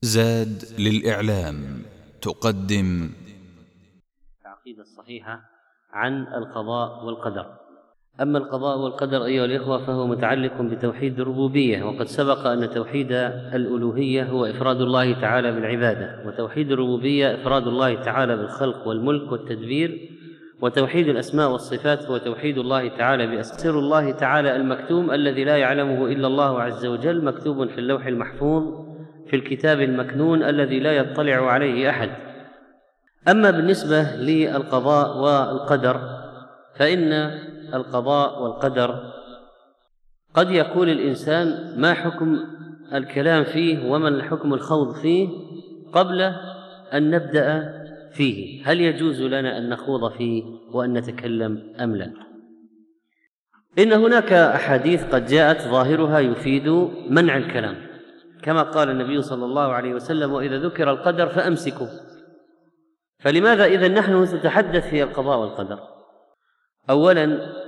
زاد للإعلام تقدم العقيدة الصحيحة عن القضاء والقدر. أما القضاء والقدر أيها الإخوة فهو متعلق بتوحيد الربوبية، وقد سبق أن توحيد الألوهية هو إفراد الله تعالى بالعبادة، وتوحيد الربوبية إفراد الله تعالى بالخلق والملك والتدبير، وتوحيد الأسماء والصفات هو توحيد الله تعالى بأسر الله تعالى المكتوم الذي لا يعلمه إلا الله عز وجل، مكتوب في اللوح المحفوظ في الكتاب المكنون الذي لا يطلع عليه أحد. أما بالنسبة للقضاء والقدر فإن القضاء والقدر قد يقول الإنسان ما حكم الكلام فيه وما الحكم الخوض فيه قبل أن نبدأ فيه، هل يجوز لنا أن نخوض فيه وأن نتكلم أم لا؟ إن هناك أحاديث قد جاءت ظاهرها يفيد منع الكلام، كما قال النبي صلى الله عليه وسلم: وإذا ذكر القدر فأمسكوا. فلماذا إذن نحن نتحدث في القضاء والقدر؟ أولا،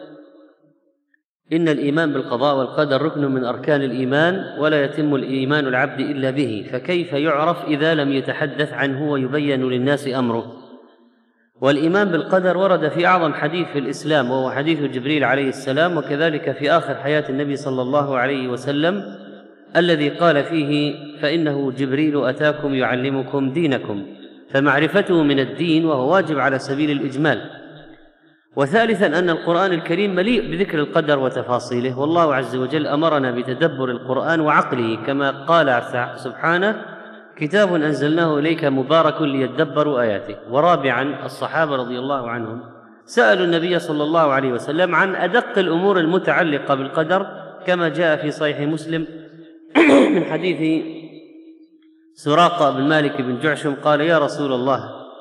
إن الإيمان بالقضاء والقدر ركن من أركان الإيمان، ولا يتم الإيمان العبد إلا به، فكيف يعرف إذا لم يتحدث عنه ويبين للناس أمره؟ والإيمان بالقدر ورد في أعظم حديث في الإسلام وهو حديث جبريل عليه السلام، وكذلك في آخر حياة النبي صلى الله عليه وسلم الذي قال فيه: فإنه جبريل أتاكم يعلمكم دينكم، فمعرفته من الدين وهو واجب على سبيل الإجمال. وثالثا، أن القرآن الكريم مليء بذكر القدر وتفاصيله، والله عز وجل أمرنا بتدبر القرآن وعقله كما قال سبحانه: كتاب أنزلناه إليك مبارك ليدبروا آياته. ورابعا، الصحابة رضي الله عنهم سألوا النبي صلى الله عليه وسلم عن أدق الأمور المتعلقة بالقدر، كما جاء في صحيح مسلم من حديث سراقة بن مالك بن جعشم قال: يا رسول الله،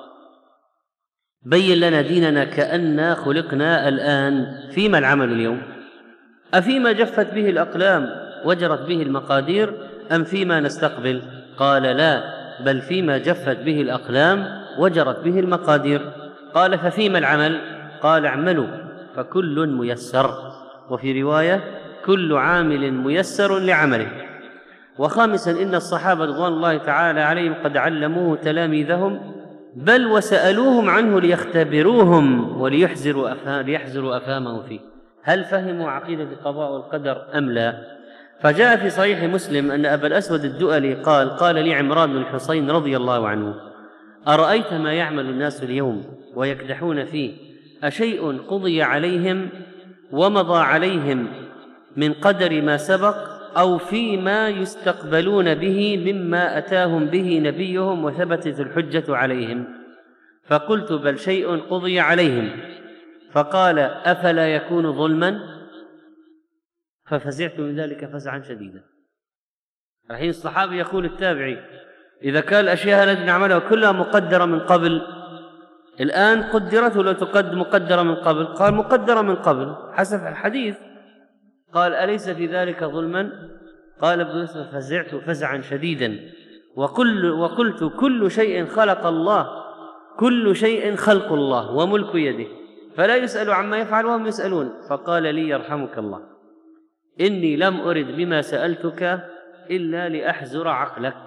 بين لنا ديننا كأننا خلقنا الآن، فيما العمل اليوم؟ أفيما جفت به الأقلام وجرت به المقادير أم فيما نستقبل؟ قال: لا، بل فيما جفت به الأقلام وجرت به المقادير. قال: ففيما العمل؟ قال: اعملوا فكل ميسر، وفي رواية: كل عامل ميسر لعمله. وخامسا، إن الصحابة رضوان الله تعالى عليهم قد علموه تلاميذهم، بل وسألوهم عنه ليختبروهم وليحزروا أفهامهم فيه، هل فهموا عقيدة القضاء والقدر أم لا؟ فجاء في صحيح مسلم أن أبا الأسود الدؤلي قال لي عمران بن الحصين رضي الله عنه: أرأيت ما يعمل الناس اليوم ويكدحون فيه، أشيء قضي عليهم ومضى عليهم من قدر ما سبق، أو فيما يستقبلون به مما أتاهم به نبيهم وثبتت الحجة عليهم؟ فقلت: بل شيء قضي عليهم. فقال: أفلا يكون ظلما؟ ففزعت من ذلك فزعا شديدا. الحين الصحابي يقول التابعي: إذا كان الأشياء التي نعملها كلها مقدرة من قبل، الآن قدرت ولا مقدرة من قبل؟ قال: مقدرة من قبل حسب الحديث. قال: أليس في ذلك ظلما؟ قال ابن يوسف: فزعت فزعا شديدا وقلت: كل شيء خلق الله، كل شيء خلق الله وملك يده، فلا يسأل عما يفعل وهم يسألون. فقال لي: يرحمك الله، إني لم أرد بما سألتك إلا لأحزر عقلك،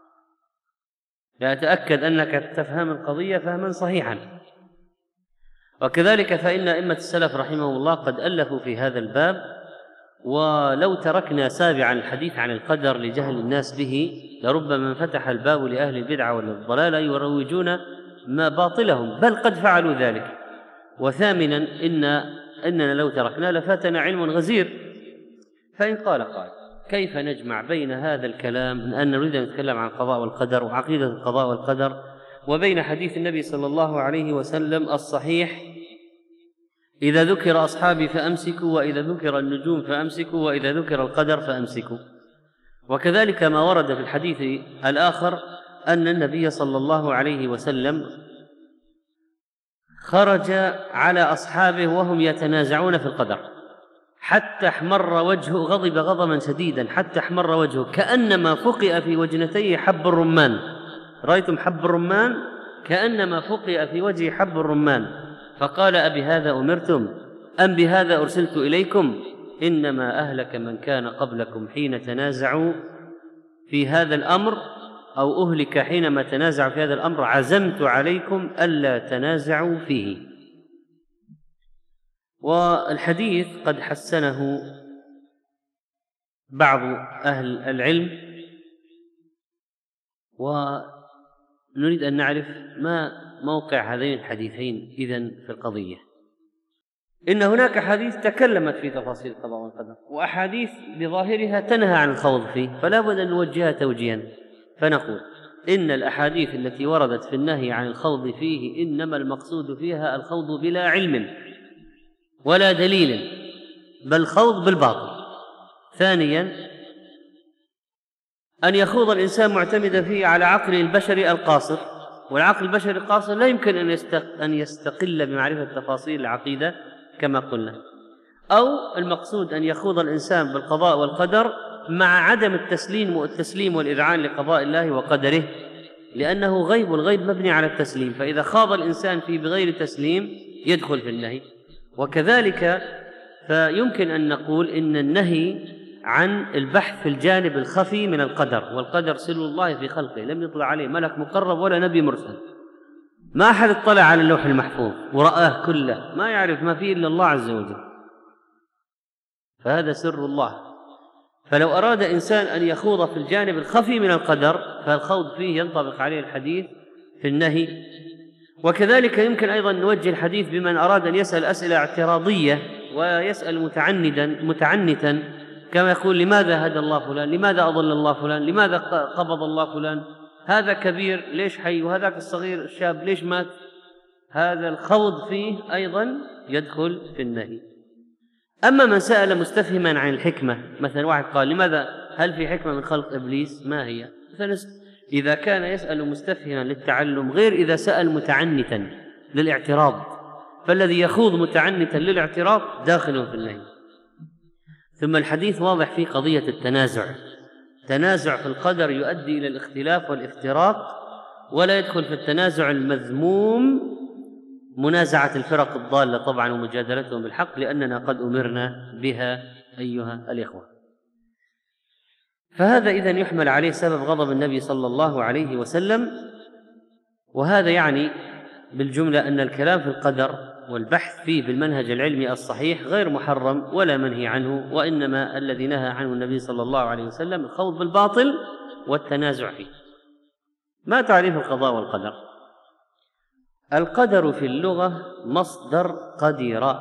لأتأكد أنك تفهم القضية فهما صحيحا. وكذلك فإن أئمة السلف رحمهم الله قد ألفوا في هذا الباب، ولو تركنا سابعا الحديث عن القدر لجهل الناس به لربما انفتح الباب لأهل البدعة والضلال يروجون ما باطلهم، بل قد فعلوا ذلك. وثامنا، إننا لو تركنا لفاتنا علم غزير. فإن قال قائل: كيف نجمع بين هذا الكلام من أن نريد أن نتكلم عن القضاء والقدر وعقيدة القضاء والقدر وبين حديث النبي صلى الله عليه وسلم الصحيح: إذا ذكر أصحابي فأمسكوا، وإذا ذكر النجوم فأمسكوا، وإذا ذكر القدر فأمسكوا؟ وكذلك ما ورد في الحديث الآخر أن النبي صلى الله عليه وسلم خرج على أصحابه وهم يتنازعون في القدر حتى احمر وجهه، غضب غضبا شديدا حتى احمر وجهه كأنما فقئ في وجنتيه حب الرمان. رأيتم حب الرمان؟ كأنما فقئ في وجهه حب الرمان. فقال: أبهذا أمرتم أم بهذا أرسلت إليكم؟ إنما أهلك من كان قبلكم حين تنازعوا في هذا الأمر أو أهلك حينما تنازع في هذا الأمر: عزمت عليكم ألا تنازعوا فيه. والحديث قد حسنه بعض أهل العلم، ونريد أن نعرف ما موقع هذين الحديثين إذن في القضية. إن هناك حديث تكلمت في تفاصيل القضاء والقدر، وأحاديث بظاهرها تنهى عن الخوض فيه، فلا بد أن نوجهها توجيها. فنقول إن الأحاديث التي وردت في النهي عن الخوض فيه إنما المقصود فيها الخوض بلا علم ولا دليل، بل خوض بالباطل. ثانيا، أن يخوض الإنسان معتمدا فيه على عقله البشري القاصر، والعقل البشري القاصر لا يمكن أن يستقل بمعرفة تفاصيل العقيدة كما قلنا. أو المقصود أن يخوض الإنسان بالقضاء والقدر مع عدم التسليم والإذعان لقضاء الله وقدره، لأنه غيب، والغيب مبني على التسليم، فإذا خاض الإنسان فيه بغير تسليم يدخل في النهي. وكذلك فيمكن أن نقول إن النهي عن البحث في الجانب الخفي من القدر، والقدر سر الله في خلقه، لم يطلع عليه ملك مقرب ولا نبي مرسل، ما أحد اطلع على اللوح المحفوظ ورآه كله، ما يعرف ما فيه إلا الله عز وجل، فهذا سر الله. فلو أراد إنسان أن يخوض في الجانب الخفي من القدر فالخوض فيه ينطبق عليه الحديث في النهي. وكذلك يمكن أيضا نوجه الحديث بمن أراد أن يسأل أسئلة اعتراضية ويسأل متعنتا، كما يقول: لماذا هدى الله فلان؟ لماذا أضل الله فلان؟ لماذا قبض الله فلان؟ هذا كبير ليش حي؟ وهذاك الصغير الشاب ليش مات؟ هذا الخوض فيه أيضا يدخل في النهي. أما من سأل مستفهما عن الحكمة، مثلا واحد قال: لماذا، هل في حكمة من خلق إبليس؟ ما هي؟ إذا كان يسأل مستفهما للتعلم غير إذا سأل متعنتا للاعتراض، فالذي يخوض متعنتا للاعتراض داخل في النهي. ثم الحديث واضح في قضية التنازع في القدر يؤدي إلى الاختلاف والافتراق، ولا يدخل في التنازع المذموم منازعة الفرق الضالة طبعا ومجادلتهم بالحق، لأننا قد أمرنا بها أيها الإخوة. فهذا إذن يحمل عليه سبب غضب النبي صلى الله عليه وسلم. وهذا يعني بالجملة أن الكلام في القدر والبحث فيه بالمنهج العلمي الصحيح غير محرم ولا منهي عنه، وإنما الذي نهى عنه النبي صلى الله عليه وسلم الخوض بالباطل والتنازع فيه. ما تعريف القضاء والقدر؟ القدر في اللغة مصدر قدر،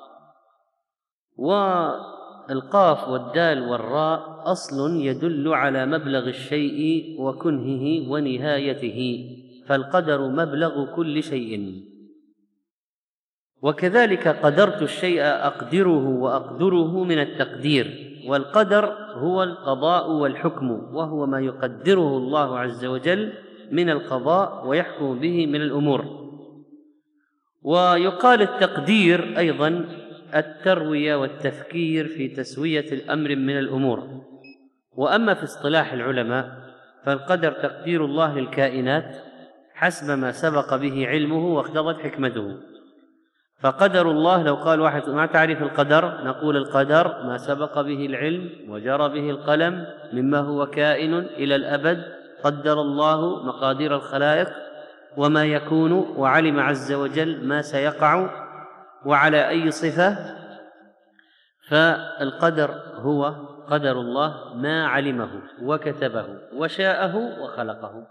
والقاف والدال والراء أصل يدل على مبلغ الشيء وكنهه ونهايته، فالقدر مبلغ كل شيء. وكذلك قدرت الشيء أقدره وأقدره من التقدير، والقدر هو القضاء والحكم، وهو ما يقدره الله عز وجل من القضاء ويحكم به من الأمور. ويقال التقدير أيضا التروية والتفكير في تسوية الأمر من الأمور. وأما في اصطلاح العلماء فالقدر تقدير الله للكائنات حسب ما سبق به علمه واقتضت حكمته. فقدر الله، لو قال واحد: ما تعريف القدر؟ نقول: القدر ما سبق به العلم وجرى به القلم مما هو كائن إلى الأبد، قدر الله مقادير الخلائق وما يكون، وعلم عز وجل ما سيقع وعلى أي صفة. فالقدر هو قدر الله ما علمه وكتبه وشاءه وخلقه.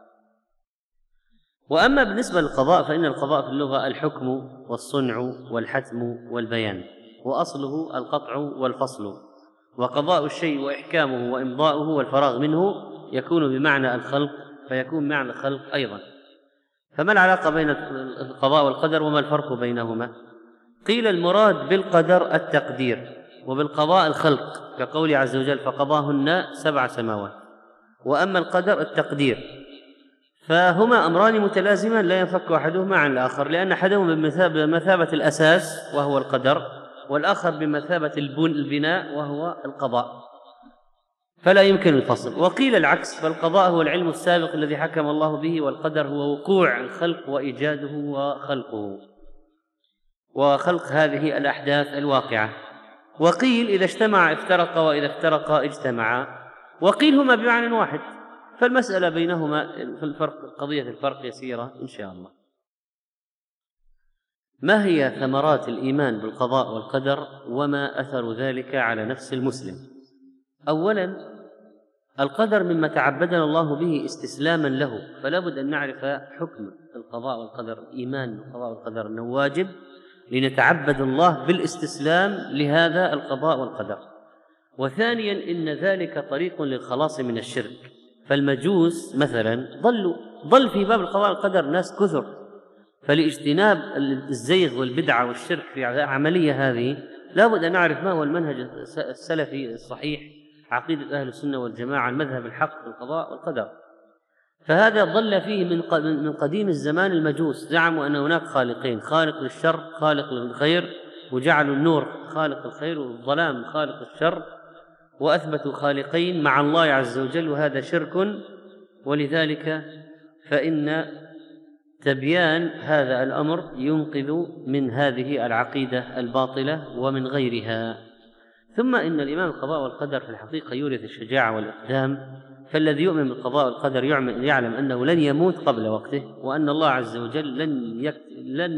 وأما بالنسبة للقضاء فإن القضاء في اللغة الحكم والصنع والحتم والبيان، وأصله القطع والفصل. وقضاء الشيء وإحكامه وإمضاؤه والفراغ منه يكون بمعنى الخلق، فيكون معنى الخلق أيضا. فما العلاقة بين القضاء والقدر وما الفرق بينهما؟ قيل: المراد بالقدر التقدير، وبالقضاء الخلق، كقوله عز وجل: فقضاهن 7 سماوات. وأما القدر التقدير، فهما أمران متلازمان لا ينفك أحدهما عن الآخر، لأن أحدهما بمثابة الأساس وهو القدر، والآخر بمثابة البناء وهو القضاء، فلا يمكن الفصل. وقيل العكس: فالقضاء هو العلم السابق الذي حكم الله به، والقدر هو وقوع الخلق وإيجاده وخلقه وخلق هذه الأحداث الواقعة. وقيل: إذا اجتمع افترق، وإذا افترق اجتمعا. وقيل: هما بمعنى واحد، فالمسألة بينهما في الفرق، قضية الفرق يسيرة إن شاء الله. ما هي ثمرات الإيمان بالقضاء والقدر وما أثر ذلك على نفس المسلم؟ أولا، القدر مما تعبدنا الله به استسلاما له، فلا بد أن نعرف حكم القضاء والقدر، الإيمان بالقضاء والقدر أنه واجب لنتعبد الله بالاستسلام لهذا القضاء والقدر. وثانيا، إن ذلك طريق للخلاص من الشرك، فالمجوس مثلا ضل في باب القضاء والقدر ناس كثر، فلاجتناب الزيغ والبدعة والشرك في العملية هذه لا بد أن نعرف ما هو المنهج السلفي الصحيح، عقيدة أهل السنة والجماعة، المذهب الحق في القضاء والقدر. فهذا ضل فيه من قديم الزمان المجوس، زعموا أن هناك خالقين، خالق للشر خالق للخير، وجعلوا النور خالق الخير والظلام خالق الشر، وأثبتوا خالقين مع الله عز وجل، وهذا شرك. ولذلك فإن تبيان هذا الأمر ينقذ من هذه العقيدة الباطلة ومن غيرها. ثم إن الإيمان بالقضاء والقدر في الحقيقة يورث الشجاعة والإقدام، فالذي يؤمن بالقضاء والقدر يعلم أنه لن يموت قبل وقته، وأن الله عز وجل لن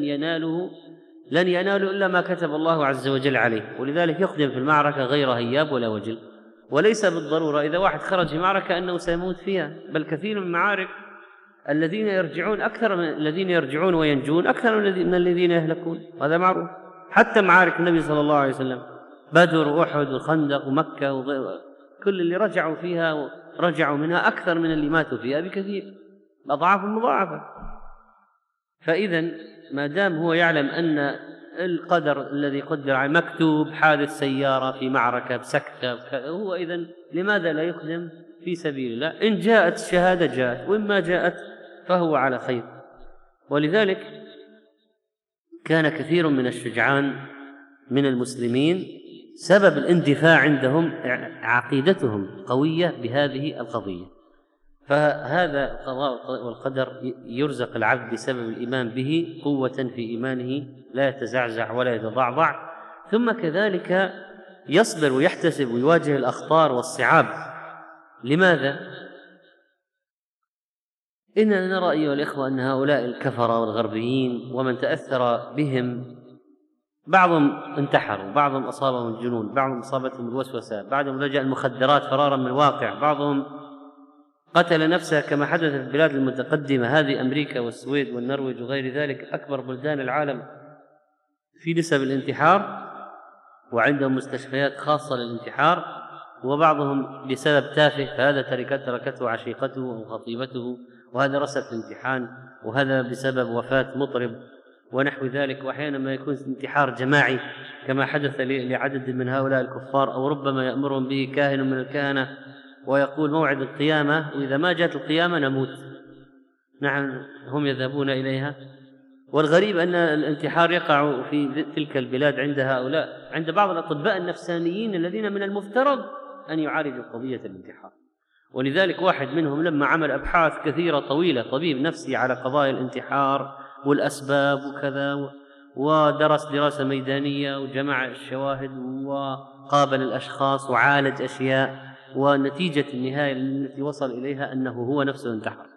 يناله إلا ما كتب الله عز وجل عليه، ولذلك يقدم في المعركة غير هياب ولا وجل. وليس بالضرورة إذا واحد خرج في معركة أنه سيموت فيها، بل كثير من المعارك الذين يرجعون أكثر من الذين يرجعون وينجون أكثر من الذين يهلكون، وهذا معروف. حتى معارك النبي صلى الله عليه وسلم، بدر وأحد وخندق ومكة كل اللي رجعوا فيها رجعوا منها أكثر من اللي ماتوا فيها بكثير، أضعاف مضاعفة. فإذا ما دام هو يعلم أن القدر الذي قدر عليه مكتوب، حادث سيارة في معركة بسكتة، هو إذن لماذا لا يقدم في سبيل الله؟ إن جاءت الشهادة جاءت، وإما جاءت فهو على خير. ولذلك كان كثير من الشجعان من المسلمين سبب الاندفاع عندهم عقيدتهم قوية بهذه القضية. فهذا القضاء والقدر يرزق العبد بسبب الإيمان به قوة في إيمانه لا يتزعزع ولا يتضعضع، ثم كذلك يصبر ويحتسب ويواجه الأخطار والصعاب. لماذا؟ إننا نرى أيها الإخوة أن هؤلاء الكفرة والغربيين ومن تأثر بهم بعضهم انتحروا، بعضهم أصابهم الجنون، بعضهم أصابتهم الوسوسة، بعضهم لجأ المخدرات فرارا من الواقع، بعضهم قتل نفسه كما حدث في البلاد المتقدمة هذه، أمريكا والسويد والنرويج وغير ذلك، أكبر بلدان العالم في نسب الانتحار، وعندهم مستشفيات خاصة للانتحار. وبعضهم بسبب تافه، فهذا تركته عشيقته وخطيبته، وهذا رسب في امتحان، وهذا بسبب وفاة مطرب ونحو ذلك. وأحيانا ما يكون انتحار جماعي كما حدث لعدد من هؤلاء الكفار، أو ربما يأمرهم به كاهن من الكهنة ويقول موعد القيامة، وإذا ما جاءت القيامة نموت. نعم، هم يذهبون إليها. والغريب أن الانتحار يقع في تلك البلاد عند هؤلاء، عند بعض الأطباء النفسانيين الذين من المفترض أن يعالجوا قضية الانتحار. ولذلك واحد منهم لما عمل أبحاث كثيرة طويلة، طبيب نفسي، على قضايا الانتحار والأسباب وكذا، ودرس دراسة ميدانية وجمع الشواهد وقابل الأشخاص وعالج أشياء، ونتيجة النهاية التي وصل إليها أنه هو نفسه انتحر.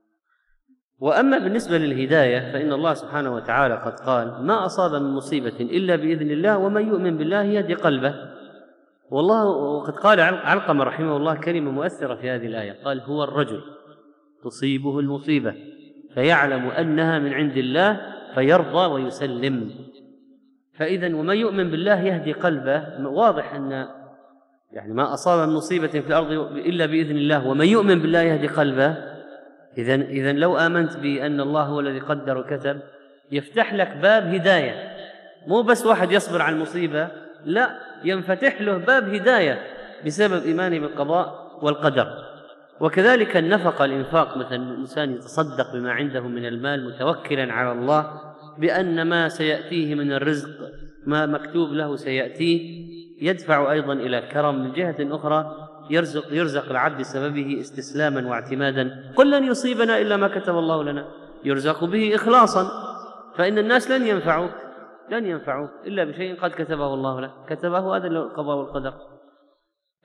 وأما بالنسبة للهداية فإن الله سبحانه وتعالى قد قال: ما أصاب من مصيبة إلا بإذن الله ومن يؤمن بالله يهدي قلبه. والله وقد قال علقمة رحمه الله كلمة مؤثرة في هذه الآية، قال: هو الرجل تصيبه المصيبة فيعلم أنها من عند الله فيرضى ويسلم. فإذا ومن يؤمن بالله يهدي قلبه، واضح أن يعني ما أصاب من مصيبة في الأرض إلا بإذن الله ومن يؤمن بالله يهدي قلبه. إذن لو آمنت بأن الله هو الذي قدر وكتب يفتح لك باب هداية، مو بس واحد يصبر على المصيبة، لا، ينفتح له باب هداية بسبب إيمانه بالقضاء والقدر. وكذلك النفقة، الإنفاق، مثلا الإنسان يتصدق بما عنده من المال متوكلا على الله بأن ما سيأتيه من الرزق ما مكتوب له سيأتيه، يدفع أيضا إلى الكرم. من جهة أخرى يرزق العبد بسببه استسلاما واعتمادا. قل لن يصيبنا إلا ما كتب الله لنا، يرزق به إخلاصا، فإن الناس لن ينفعوك إلا بشيء قد كتبه الله لك، كتبه، هذا القضاء والقدر.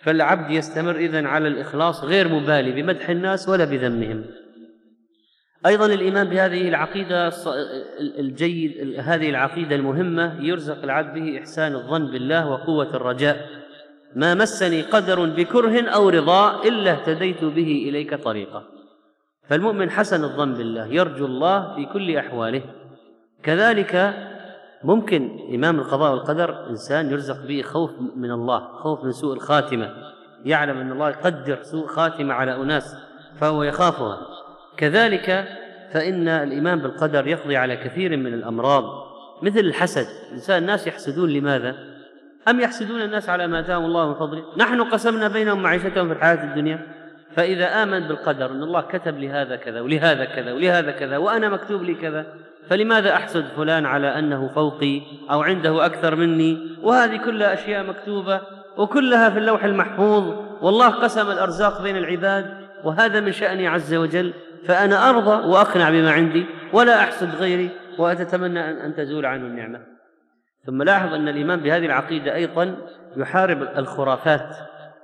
فالعبد يستمر إذن على الإخلاص غير مبالي بمدح الناس ولا بذمهم. أيضا الإيمان بهذه العقيدة الجيد، هذه العقيدة المهمة، يرزق العبد به إحسان الظن بالله وقوة الرجاء. ما مسني قدر بكره أو رضا إلا اهتديت به إليك طريقا. فالمؤمن حسن الظن بالله، يرجو الله في كل أحواله. كذلك ممكن إمام القضاء والقدر إنسان يرزق به خوف من الله، خوف من سوء الخاتمة، يعلم أن الله يقدر سوء خاتمة على أناس فهو يخافها. كذلك فإن الإيمان بالقدر يقضي على كثير من الأمراض مثل الحسد. الناس يحسدون لماذا؟ أم يحسدون الناس على ما آتاهم الله من فضله؟ نحن قسمنا بينهم معيشتهم في الحياة الدنيا. فإذا آمن بالقدر أن الله كتب لهذا كذا ولهذا كذا ولهذا كذا وأنا مكتوب لي كذا، فلماذا أحسد فلان على أنه فوقي أو عنده أكثر مني؟ وهذه كلها أشياء مكتوبة وكلها في اللوح المحفوظ، والله قسم الأرزاق بين العباد، وهذا من شأني عز وجل. فأنا أرضى وأقنع بما عندي ولا أحسد غيري وأتتمنى أن تزول عنه النعمة. ثم لاحظ أن الإيمان بهذه العقيدة أيضا يحارب الخرافات،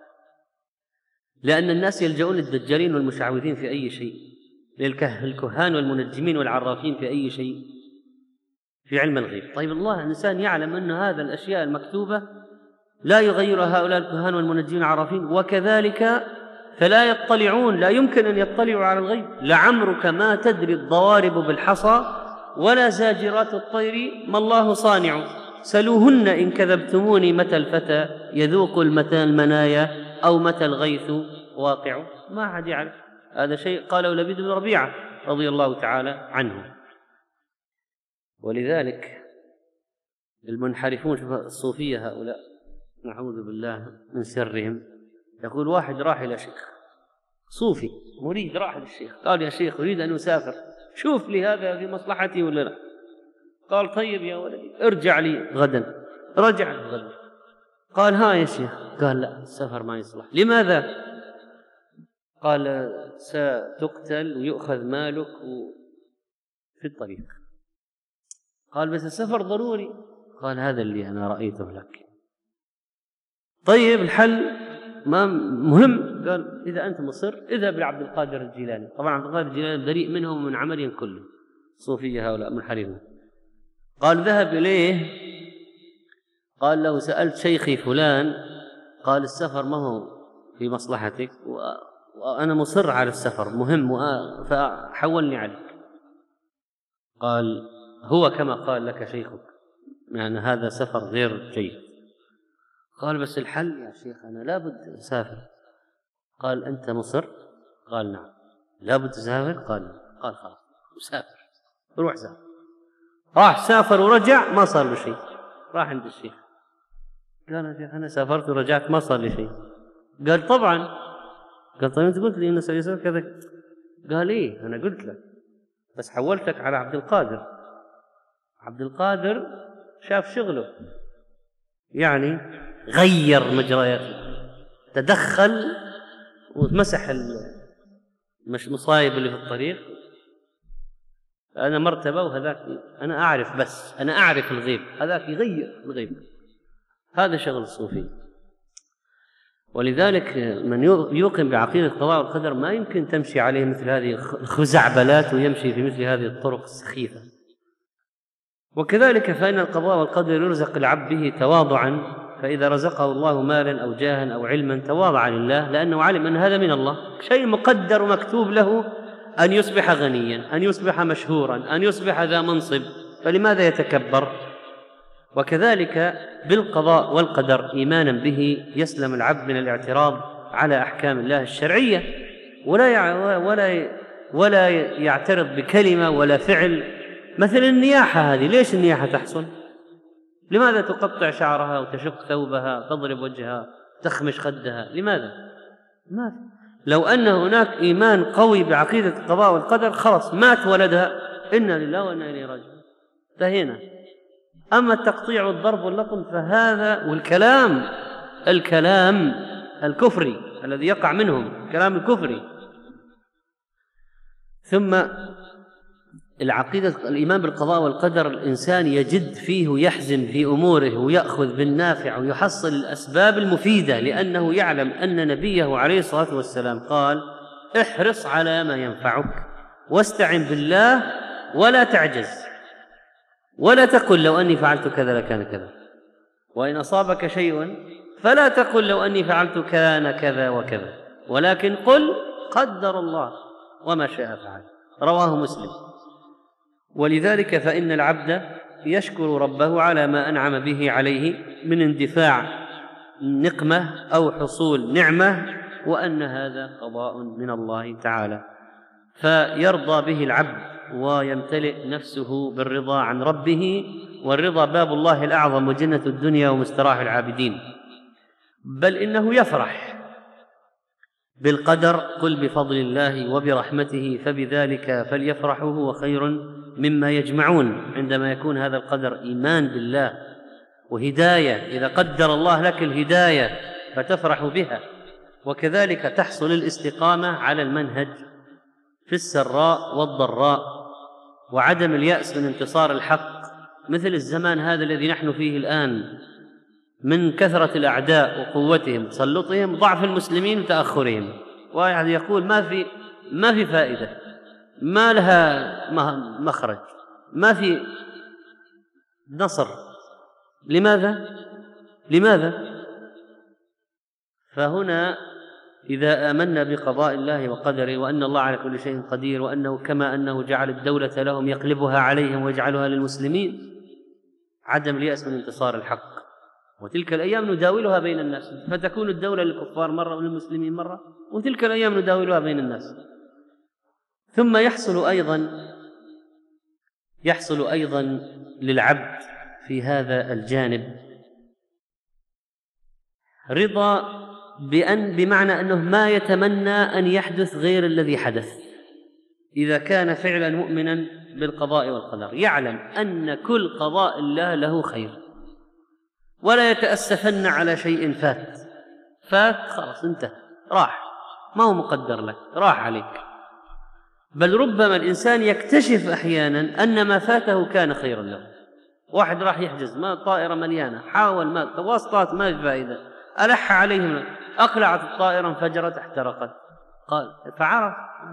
لأن الناس يلجؤون الدجالين والمشعوذين في أي شيء، للكهان والمنجمين والعرافين في أي شيء في علم الغيب. طيب الله الإنسان يعلم أن هذا الأشياء المكتوبة لا يغيرها هؤلاء الكهان والمنجمين والعرافين، وكذلك فلا يطلعون، لا يمكن أن يطلعوا على الغيب. لعمرك ما تدري الضوارب بالحصى ولا زاجرات الطير ما الله صانع، سلوهن إن كذبتموني متى الفتى يذوق المنايا أو متى الغيث واقع. ما أحد يعرف. هذا شيء قاله لبيد بن ربيعة رضي الله تعالى عنه. ولذلك المنحرفون، شوف الصوفية هؤلاء نعوذ بالله من شرهم، يقول واحد راح إلى شيخ صوفي مريد، راح للشيخ قال يا شيخ أريد أن أسافر، شوف لي هذا في مصلحتي ولا لا؟ قال طيب يا ولدي ارجع لي غدا. رجع غدا قال ها يا شيخ، قال لا السفر ما يصلح. لماذا؟ قال ستقتل ويؤخذ مالك في الطريق. قال بس السفر ضروري. قال هذا اللي أنا رأيته لك. طيب الحل ما مهم. قال إذا أنت مصر اذهب لعبد القادر الجيلاني. طبعا عبد القادر الجيلاني بريء منهم من عملهم كله، صوفية هؤلاء منحرفون. قال ذهب إليه، قال له سألت شيخي فلان، قال السفر ما هو في مصلحتك وأنا مصر على السفر مهم فحولني عليك. قال هو كما قال لك شيخك، يعني هذا سفر غير جيد. قال بس الحل يا شيخ أنا لابد أسافر. قال أنت مصر؟ قال نعم. لابد تسافر؟ قال نعم. قال خلاص سافر، روح سافر. راح سافر ورجع ما صار له شيء. راح عند الشيخ قال يا شيخ أنا سافرت ورجعت ما صار لي شيء. قال طبعا. قال طيب أنت قلت لي إنه سيسافر كذا. قال إيه أنا قلت لك بس حولتك على عبد القادر. عبد القادر شاف شغله، يعني غير مجرياته، تدخل ومسح المصايب اللي في الطريق. أنا مرتبة وهذاك أنا أعرف، بس أنا أعرف الغيب، هذاك يغير الغيب. هذا شغل الصوفي. ولذلك من يوقن بعقيدة القضاء والقدر ما يمكن تمشي عليه مثل هذه الخزعبلات ويمشي في مثل هذه الطرق السخيفة. وكذلك فإن القضاء والقدر يرزق العبد به تواضعا، فإذا رزقه الله مالا أو جاها أو علما تواضع لله، لأنه علم أن هذا من الله، شيء مقدر ومكتوب له أن يصبح غنيا، أن يصبح مشهورا، أن يصبح ذا منصب، فلماذا يتكبر؟ وكذلك بالقضاء والقدر إيمانا به يسلم العبد من الاعتراض على أحكام الله الشرعية، ولا يعترض بكلمة ولا فعل. مثل النياحة هذه، ليش النياحة تحصل؟ لماذا تقطع شعرها وتشق ثوبها، تضرب وجهها، تخمش خدها؟ لماذا؟ ما لو أن هناك إيمان قوي بعقيدة القضاء والقدر خلص مات ولدها، إنا لله وإنا إليه راجعون، انتهينا. أما التقطيع والضرب واللطم فهذا، والكلام الكفري الذي يقع منهم، الكلام الكفري. ثم العقيدة الإيمان بالقضاء والقدر الإنسان يجد فيه ويحزم في أموره ويأخذ بالنافع ويحصل الأسباب المفيدة، لأنه يعلم أن نبيه عليه الصلاة والسلام قال: احرص على ما ينفعك واستعن بالله ولا تعجز، ولا تقل لو أني فعلت كذا لكان كذا، وإن أصابك شيء فلا تقل لو أني فعلت كان كذا وكذا، ولكن قل قدر الله وما شاء فعل. رواه مسلم. ولذلك فإن العبد يشكر ربه على ما أنعم به عليه من اندفاع نقمة أو حصول نعمة، وأن هذا قضاء من الله تعالى، فيرضى به العبد ويمتلئ نفسه بالرضا عن ربه. والرضا باب الله الأعظم وجنة الدنيا ومستراح العابدين، بل إنه يفرح بالقدر: قل بفضل الله وبرحمته فبذلك فليفرحوا هو خير مما يجمعون. عندما يكون هذا القدر إيمان بالله وهداية، إذا قدر الله لك الهداية فتفرح بها، وكذلك تحصل الاستقامة على المنهج في السراء والضراء، وعدم اليأس من انتصار الحق، مثل الزمان هذا الذي نحن فيه الآن من كثرة الأعداء وقوتهم تسلطهم، ضعف المسلمين وتأخرهم. واحد يقول ما في فائدة، ما لها مخرج، ما في نصر. لماذا؟ فهنا إذا آمنا بقضاء الله وقدره، وأن الله على كل شيء قدير، وأنه كما أنه جعل الدولة لهم يقلبها عليهم ويجعلها للمسلمين، عدم اليأس من انتصار الحق. وتلك الأيام نداولها بين الناس، فتكون الدولة للكفار مرة وللمسلمين مرة، وتلك الأيام نداولها بين الناس. ثم يحصل أيضا للعبد في هذا الجانب رضا بمعنى أنه ما يتمنى أن يحدث غير الذي حدث. إذا كان فعلا مؤمنا بالقضاء والقدر يعلم أن كل قضاء الله له خير، ولا يتأسفن على شيء فات خلاص انتهى، راح، ما هو مقدر لك، راح عليك. بل ربما الإنسان يكتشف أحيانا أن ما فاته كان خيرا له. واحد راح يحجز، ما الطائرة مليانة، حاول، ما تواسطات، ما في فائدة، ألح عليهم، أقلعت الطائرة، انفجرت، احترقت، قال فعرف،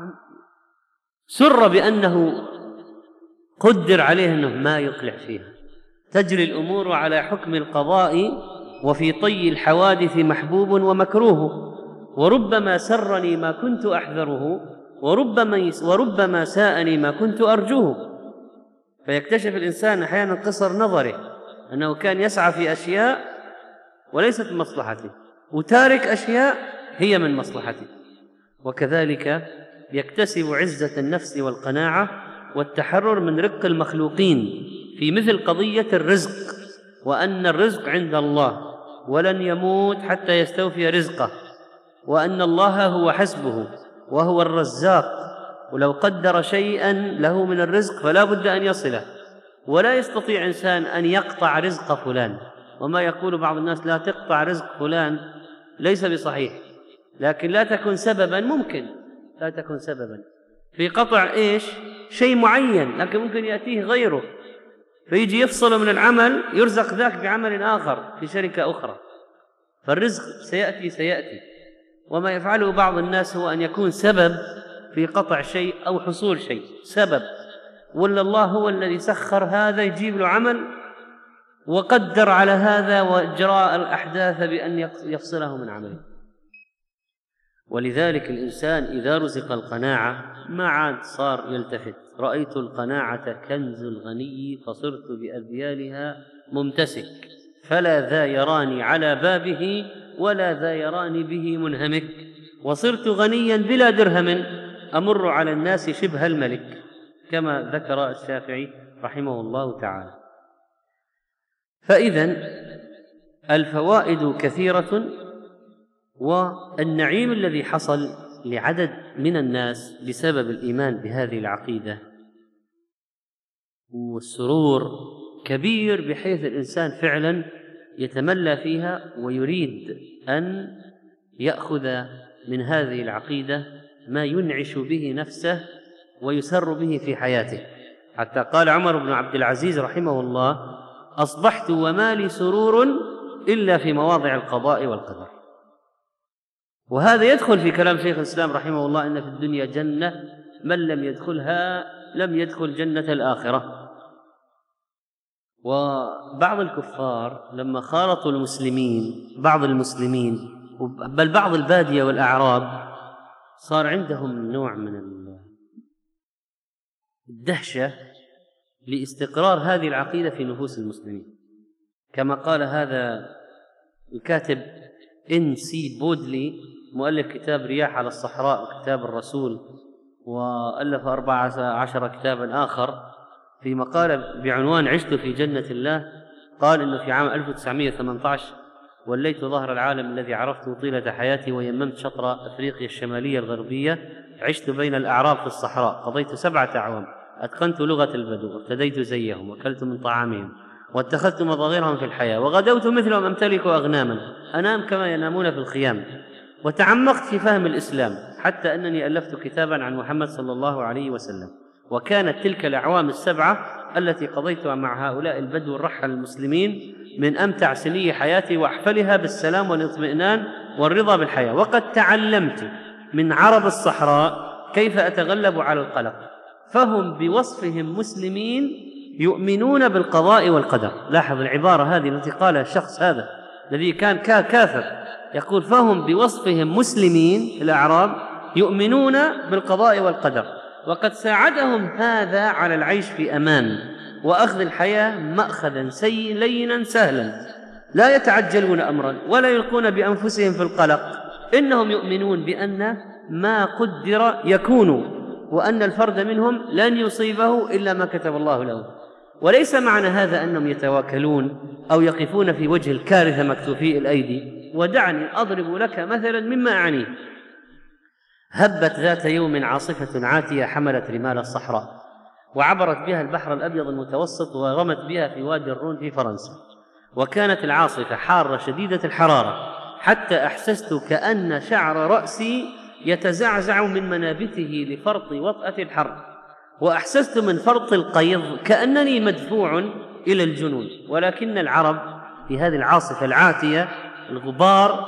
سر بأنه قدر عليه أنه ما يقلع فيها. تجري الأمور على حكم القضاء، وفي طي الحوادث محبوب ومكروه، وربما سرني ما كنت أحذره، وربما ساءني ما كنت أرجوه. فيكتشف الإنسان أحيانا قصر نظره، أنه كان يسعى في أشياء وليست من مصلحته، وتارك أشياء هي من مصلحته. وكذلك يكتسب عزة النفس والقناعة والتحرر من رق المخلوقين في مثل قضية الرزق، وأن الرزق عند الله ولن يموت حتى يستوفي رزقه، وأن الله هو حسبه وهو الرزاق، ولو قدر شيئا له من الرزق فلا بد أن يصله، ولا يستطيع إنسان أن يقطع رزق فلان. وما يقول بعض الناس لا تقطع رزق فلان ليس بصحيح، لكن لا تكن سببا، ممكن لا تكن سببا في قطع شيء معين، لكن ممكن يأتيه غيره فيجي يفصل من العمل، يرزق ذاك بعمل آخر في شركة أخرى. فالرزق سيأتي. وما يفعله بعض الناس هو أن يكون سبب في قطع شيء أو حصول شيء، سبب، ولا الله هو الذي سخر هذا يجيب له عمل وقدر على هذا وإجراء الأحداث بأن يفصله من عمله. ولذلك الإنسان إذا رزق القناعة ما عاد صار يلتفت. رأيت القناعة كنز الغني فصرت بأذيالها ممتسك، فلا ذا يراني على بابه ولا ذا يراني به منهمك، وصرت غنيا بلا درهم أمر على الناس شبه الملك، كما ذكر الشافعي رحمه الله تعالى. فإذن الفوائد كثيرة، والنعيم الذي حصل لعدد من الناس بسبب الإيمان بهذه العقيدة والسرور كبير، بحيث الإنسان فعلا يتملى فيها ويريد أن يأخذ من هذه العقيدة ما ينعش به نفسه ويسر به في حياته. حتى قال عمر بن عبد العزيز رحمه الله: أصبحت وما لي سرور إلا في مواضع القضاء والقدر. وهذا يدخل في كلام شيخ الإسلام رحمه الله: إن في الدنيا جنة من لم يدخلها لم يدخل جنة الآخرة. وبعض الكفار لما خالطوا بعض المسلمين بل بعض البادية والأعراب، صار عندهم نوع من الدهشة لاستقرار هذه العقيدة في نفوس المسلمين، كما قال هذا الكاتب إن.سي. بودلي مؤلف كتاب رياح على الصحراء وكتاب الرسول، وألف 14 كتابا آخر، في مقالة بعنوان عشت في جنة الله، قال إنه في عام 1918 وليت ظهر العالم الذي عرفته طيلة حياتي ويممت شطر أفريقيا الشمالية الغربية، عشت بين الأعراب في الصحراء، قضيت 7 أعوام، أتقنت لغة البدو، ارتديت زيهم، وأكلت من طعامهم، واتخذت مظاهرهم في الحياة، وغدوت مثلهم أمتلك أغناما، أنام كما ينامون في الخيام، وتعمقت في فهم الإسلام حتى أنني ألفت كتابا عن محمد صلى الله عليه وسلم. وكانت تلك الأعوام 7 التي قضيتها مع هؤلاء البدو الرحل المسلمين من أمتع سني حياتي وأحفلها بالسلام والاطمئنان والرضا بالحياة. وقد تعلمت من عرب الصحراء كيف أتغلب على القلق، فهم بوصفهم مسلمين يؤمنون بالقضاء والقدر. لاحظ العبارة هذه التي قالها الشخص هذا الذي كان كافر، يقول: فهم بوصفهم مسلمين الأعراب يؤمنون بالقضاء والقدر، وقد ساعدهم هذا على العيش في أمان وأخذ الحياة مأخذا لينا سهلا، لا يتعجلون أمرا ولا يلقون بأنفسهم في القلق، إنهم يؤمنون بأن ما قدر يكون، وأن الفرد منهم لن يصيبه إلا ما كتب الله له. وليس معنى هذا أنهم يتواكلون أو يقفون في وجه الكارثة مكتوفي الأيدي. ودعني أضرب لك مثلا مما أعنيه. هبت ذات يوم عاصفة عاتية حملت رمال الصحراء، وعبرت بها البحر الأبيض المتوسط، ورمت بها في وادي الرون في فرنسا. وكانت العاصفة حارة شديدة الحرارة، حتى أحسست كأن شعر رأسي يتزعزع من منابته لفرط وطأة الحر، وأحسست من فرط القيظ كأنني مدفوع إلى الجنون. ولكن العرب في هذه العاصفة العاتية الغبار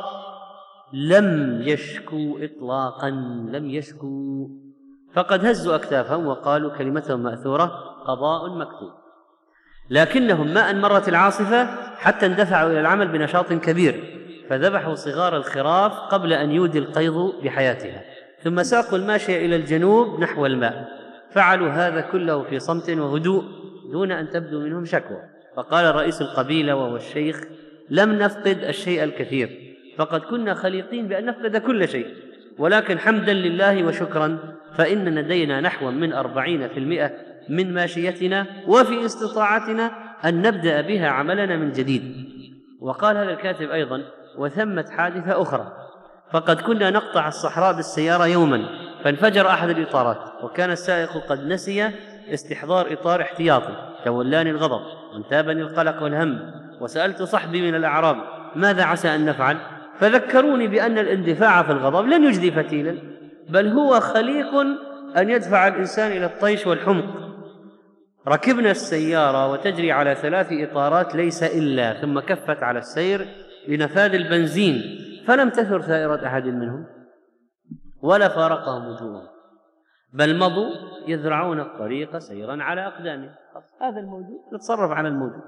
لم يشكوا إطلاقا، لم يشكوا، فقد هزوا أكتافهم وقالوا كلمتهم مأثورة: قضاء مكتوب. لكنهم ما أن مرت العاصفة حتى اندفعوا إلى العمل بنشاط كبير، فذبحوا صغار الخراف قبل أن يودي القيظ بحياتها، ثم ساقوا الماشية إلى الجنوب نحو الماء. فعلوا هذا كله في صمت وهدوء دون أن تبدو منهم شكوى. فقال رئيس القبيلة وهو الشيخ: لم نفقد الشيء الكثير، فقد كنا خليقين بأن نفقد كل شيء، ولكن حمدا لله وشكرا فإن لدينا نحو من 40% من ماشيتنا، وفي استطاعتنا أن نبدأ بها عملنا من جديد. وقال هذا الكاتب أيضا: وثمت حادثة أخرى، فقد كنا نقطع الصحراء بالسيارة يوما، فانفجر أحد الإطارات، وكان السائق قد نسي استحضار إطار احتياطي، تولاني الغضب وانتابني القلق والهم، وسألت صحبي من الأعراب ماذا عسى أن نفعل، فذكروني بأن الاندفاع في الغضب لن يجدي فتيلا، بل هو خليق أن يدفع الإنسان إلى الطيش والحمق. ركبنا السيارة وتجري على 3 إطارات ليس إلا، ثم كفت على السير لنفاذ البنزين، فلم تثر ثائرة أحد منهم ولا فارقهم وجوههم، بل مضوا يذرعون الطريق سيرا على أقدامهم. هذا الموجود، نتصرف على الموجود.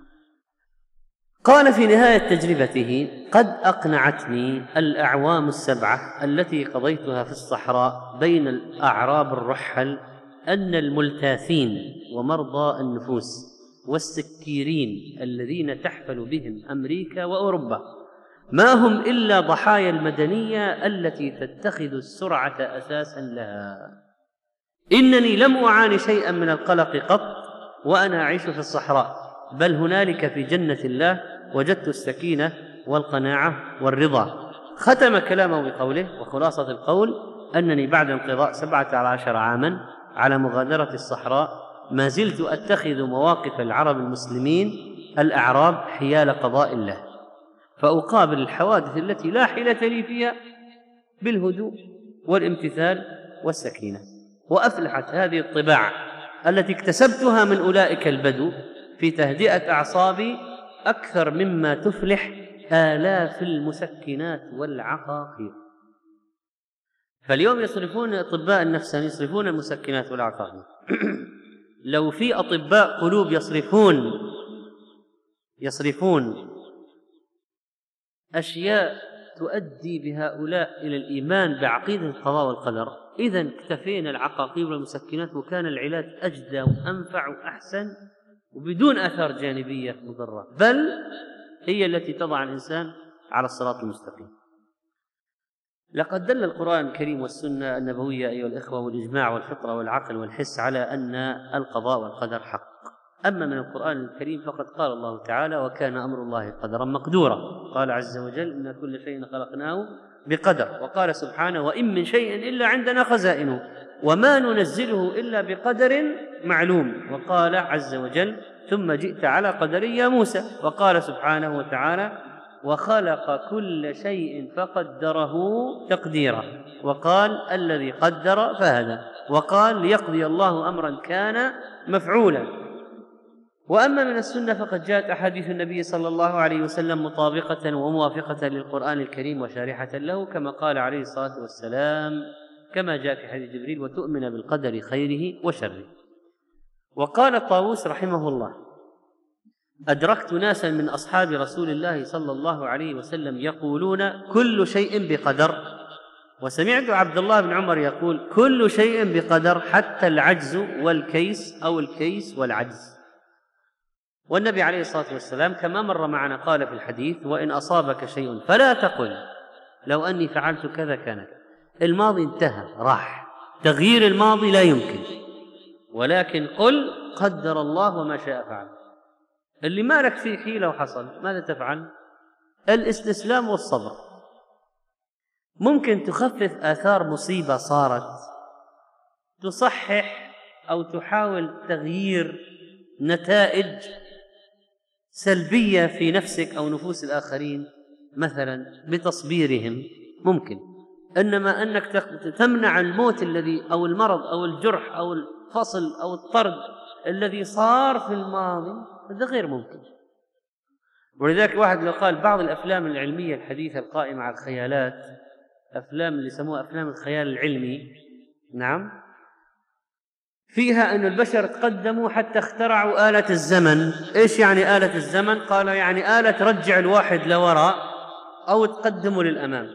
قال في نهاية تجربته: قد أقنعتني الأعوام 7 التي قضيتها في الصحراء بين الأعراب الرحل أن الملتاثين ومرضى النفوس والسكيرين الذين تحفل بهم أمريكا وأوروبا ما هم إلا ضحايا المدنية التي تتخذ السرعة أساسا لها. إنني لم أعاني شيئا من القلق قط وأنا أعيش في الصحراء، بل هنالك في جنة الله وجدت السكينة والقناعة والرضا. ختم كلامه بقوله: وخلاصة القول أنني بعد انقضاء 17 عاما على مغادرة الصحراء ما زلت أتخذ مواقف العرب المسلمين الأعراب حيال قضاء الله، فأقابل الحوادث التي لا حيلة لي فيها بالهدوء والامتثال والسكينة. وأفلحت هذه الطباع التي اكتسبتها من أولئك البدو في تهدئة أعصابي أكثر مما تفلح آلاف المسكنات والعقاقير. فاليوم يصرفون أطباء النفسانيين يصرفون المسكنات والعقاقير. لو في أطباء قلوب يصرفون أشياء تؤدي بهؤلاء إلى الإيمان بعقيدة القضاء والقدر، إذن اكتفينا العقاقير والمسكنات وكان العلاج أجدى وأنفع وأحسن وبدون آثار جانبية مضرة، بل هي التي تضع الإنسان على الصراط المستقيم. لقد دل القرآن الكريم والسنة النبوية أيها الإخوة والإجماع والفطرة والعقل والحس على أن القضاء والقدر حق. أما من القرآن الكريم فقد قال الله تعالى: وكان أمر الله قدرا مقدورا. قال عز وجل: إن كل شيء خلقناه بقدر. وقال سبحانه: وإن من شيء إلا عندنا خزائنه وما ننزله إلا بقدر معلوم. وقال عز وجل: ثم جئت على قدر يا موسى. وقال سبحانه وتعالى: وخلق كل شيء فقدره تقديرا. وقال: الذي قدر فهدى. وقال: ليقضي الله أمرا كان مفعولا. وأما من السنة فقد جاءت أحاديث النبي صلى الله عليه وسلم مطابقة وموافقة للقرآن الكريم وشارحة له، كما قال عليه الصلاة والسلام كما جاء في حديث جبريل: وتؤمن بالقدر خيره وشره. وقال الطاووس رحمه الله: أدركت ناسا من أصحاب رسول الله صلى الله عليه وسلم يقولون كل شيء بقدر، وسمعت عبد الله بن عمر يقول كل شيء بقدر حتى العجز والكيس أو الكيس والعجز. والنبي عليه الصلاة والسلام كما مر معنا قال في الحديث: وإن أصابك شيء فلا تقل لو أني فعلت كذا كان. الماضي انتهى راح، تغيير الماضي لا يمكن، ولكن قل قدر الله وما شاء فعل. اللي ما لك فيه حيلة وحصل ماذا تفعل؟ الاستسلام والصبر. ممكن تخفف آثار مصيبة صارت، تصحح أو تحاول تغيير نتائج سلبية في نفسك أو نفوس الآخرين مثلا بتصبيرهم ممكن، إنما أنك تمنع الموت الذي أو المرض أو الجرح أو الفصل أو الطرد الذي صار في الماضي، هذا غير ممكن. ولذلك واحد لو قال بعض الأفلام العلمية الحديثة القائمة على الخيالات، أفلام اللي يسموها أفلام الخيال العلمي، نعم، فيها أن البشر تقدموا حتى اخترعوا آلة الزمن. إيش يعني آلة الزمن؟ قال يعني آلة ترجع الواحد لوراء أو تقدمه للأمام،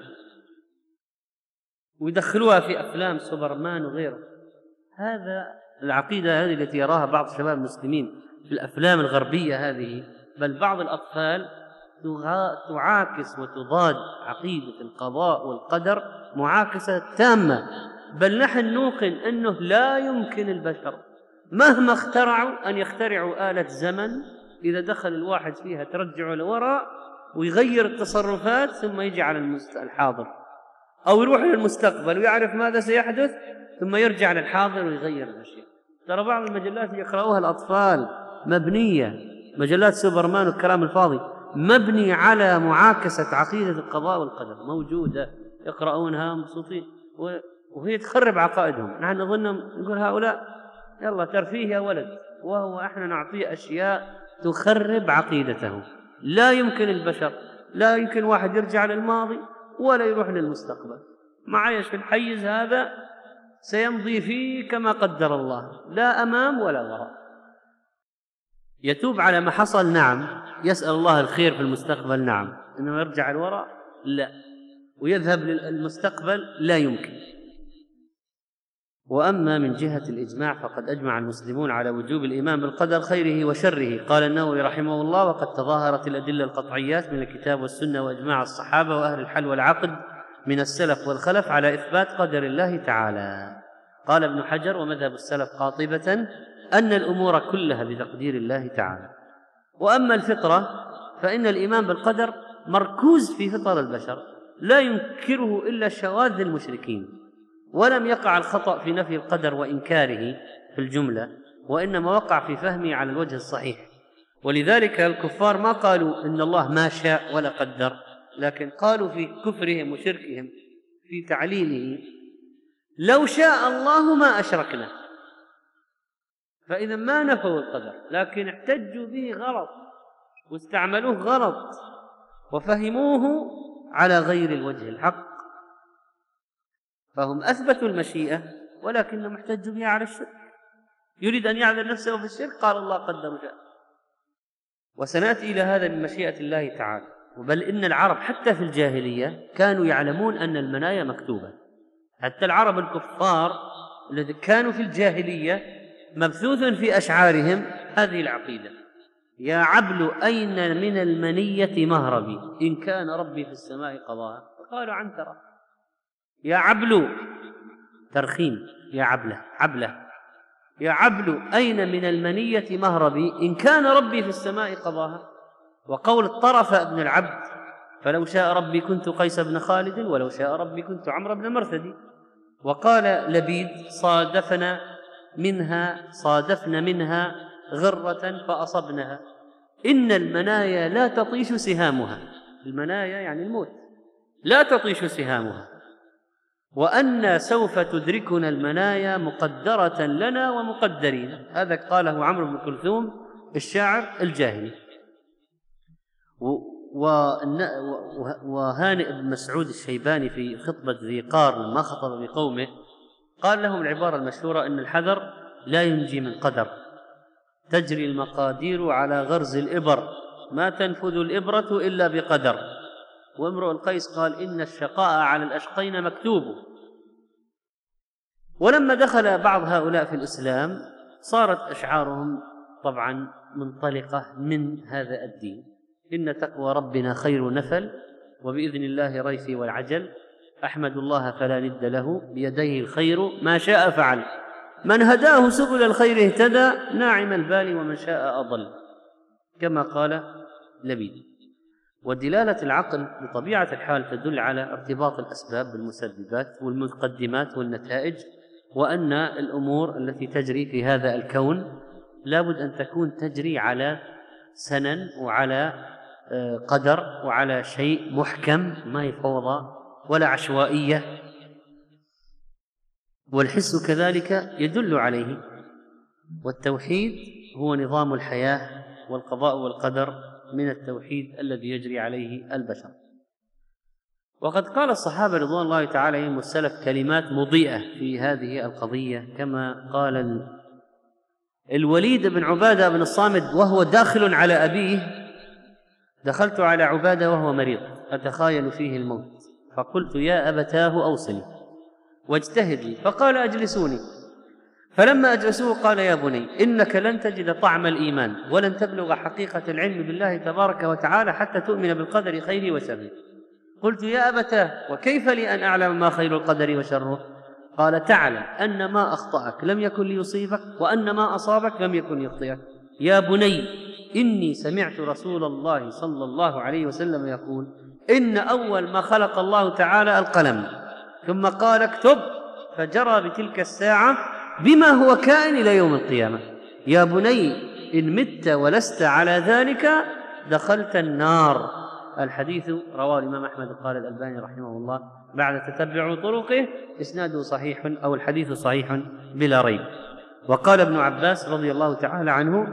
ويدخلوها في أفلام سوبرمان وغيره. هذا العقيدة هذه التي يراها بعض شباب المسلمين في الأفلام الغربية هذه، بل بعض الأطفال تعاكس وتضاد عقيدة القضاء والقدر معاكسة تامة. بل نحن نوقن أنه لا يمكن البشر مهما اخترعوا أن يخترعوا آلة زمن إذا دخل الواحد فيها ترجعه لوراء ويغير التصرفات ثم يجي على الحاضر، أو يروح للمستقبل ويعرف ماذا سيحدث ثم يرجع للحاضر ويغير الأشياء. ترى بعض المجلات يقرأوها الأطفال مبنية، مجلات سوبرمان والكلام الفاضي، مبني على معاكسة عقيدة القضاء والقدر، موجودة يقرؤونها مبسوطين وهي تخرب عقائدهم. نحن نظنهم نقول هؤلاء يلا ترفيه يا ولد، وهو احنا نعطيه أشياء تخرب عقيدته. لا يمكن البشر، لا يمكن واحد يرجع للماضي ولا يروح للمستقبل، معايش في الحيز هذا سيمضي فيه كما قدر الله، لا أمام ولا وراء. يتوب على ما حصل نعم، يسأل الله الخير في المستقبل نعم، إنه يرجع الوراء لا، ويذهب للمستقبل لا يمكن. وأما من جهة الإجماع فقد أجمع المسلمون على وجوب الإيمان بالقدر خيره وشره. قال النووي رحمه الله: وقد تظاهرت الأدلة القطعيات من الكتاب والسنة وإجماع الصحابة وأهل الحل والعقد من السلف والخلف على إثبات قدر الله تعالى. قال ابن حجر: ومذهب السلف قاطبة أن الأمور كلها بتقدير الله تعالى. وأما الفطرة فإن الإيمان بالقدر مركوز في فطر البشر، لا ينكره إلا شواذ المشركين، ولم يقع الخطأ في نفي القدر وإنكاره في الجملة، وإنما وقع في فهمه على الوجه الصحيح. ولذلك الكفار ما قالوا إن الله ما شاء ولا قدر، لكن قالوا في كفرهم وشركهم في تعليله: لو شاء الله ما أشركنا. فإذا ما نفوا القدر لكن احتجوا به غلط واستعملوه غلط وفهموه على غير الوجه الحق، فهم أثبتوا المشيئة ولكنهم احتجوا بها على الشرك. يريد أن يعذر نفسه في الشرك، قال الله قدر شاء. وسنأتي إلى هذا من مشيئة الله تعالى. بل إن العرب حتى في الجاهلية كانوا يعلمون أن المنايا مكتوبة. حتى العرب الكفار الذين كانوا في الجاهلية مبثوث في أشعارهم هذه العقيدة: يا عبل أين من المنية مهربي إن كان ربي في السماء قضاها. فقالوا عنترة. يا عبل ترخيم، يا عبلة يا عبل أين من المنية مهربي إن كان ربي في السماء قضاها. وقول الطرف ابن العبد: فلو شاء ربي كنت قيس بن خالد ولو شاء ربي كنت عمرو بن مرثد. وقال لبيد: صادفنا منها غرة فأصبنها إن المنايا لا تطيش سهامها. المنايا يعني الموت، لا تطيش سهامها، وأن سوف تدركنا المنايا مقدرة لنا ومقدرين. هذا قاله عمرو بن كلثوم الشاعر الجاهلي. وهانئ بن مسعود الشيباني في خطبة ذي قار لما خطب بقومه قال لهم العبارة المشهورة: إن الحذر لا ينجي من قدر، تجري المقادير على غرز الإبر، ما تنفذ الإبرة إلا بقدر. وامرؤ القيس قال: إن الشقاء على الأشقين مكتوب. ولما دخل بعض هؤلاء في الإسلام صارت أشعارهم طبعا منطلقة من هذا الدين: إن تقوى ربنا خير نفل، وبإذن الله ريثي والعجل، أحمد الله فلا ند له، بيديه الخير ما شاء فعل، من هداه سبل الخير اهتدى، ناعم البال ومن شاء أضل، كما قال لبيد. ودلالة العقل بطبيعة الحال تدل على ارتباط الأسباب بالمسببات والمقدمات والنتائج، وأن الأمور التي تجري في هذا الكون لابد أن تكون تجري على سنن وعلى قدر وعلى شيء محكم، ما هي فوضى ولا عشوائية. والحس كذلك يدل عليه. والتوحيد هو نظام الحياة، والقضاء والقدر من التوحيد الذي يجري عليه البشر. وقد قال الصحابة رضوان الله تعالى عليهم والسلف كلمات مضيئة في هذه القضية، كما قال الوليد بن عبادة بن الصامت وهو داخل على أبيه: دخلت على عبادة وهو مريض أتخايل فيه الموت، فقلت: يا أبتاه أوصني واجتهد لي. فقال: أجلسوني. فلما أجلسوه قال: يا بني، إنك لن تجد طعم الإيمان ولن تبلغ حقيقة العلم بالله تبارك وتعالى حتى تؤمن بالقدر خيره وشره. قلت: يا أبتاه، وكيف لي أن أعلم ما خير القدر وشره؟ قال: تعلم أن ما أخطأك لم يكن ليصيبك، وأن ما أصابك لم يكن ليخطئك. يا بني، إني سمعت رسول الله صلى الله عليه وسلم يقول: إن أول ما خلق الله تعالى القلم، ثم قال: اكتب، فجرى بتلك الساعة بما هو كائن إلى يوم القيامة. يا بني، إن مت ولست على ذلك دخلت النار. الحديث رواه الإمام أحمد، قال الألباني رحمه الله بعد تتبع طرقه إسناده صحيح، أو الحديث صحيح بلا ريب. وقال ابن عباس رضي الله تعالى عنه: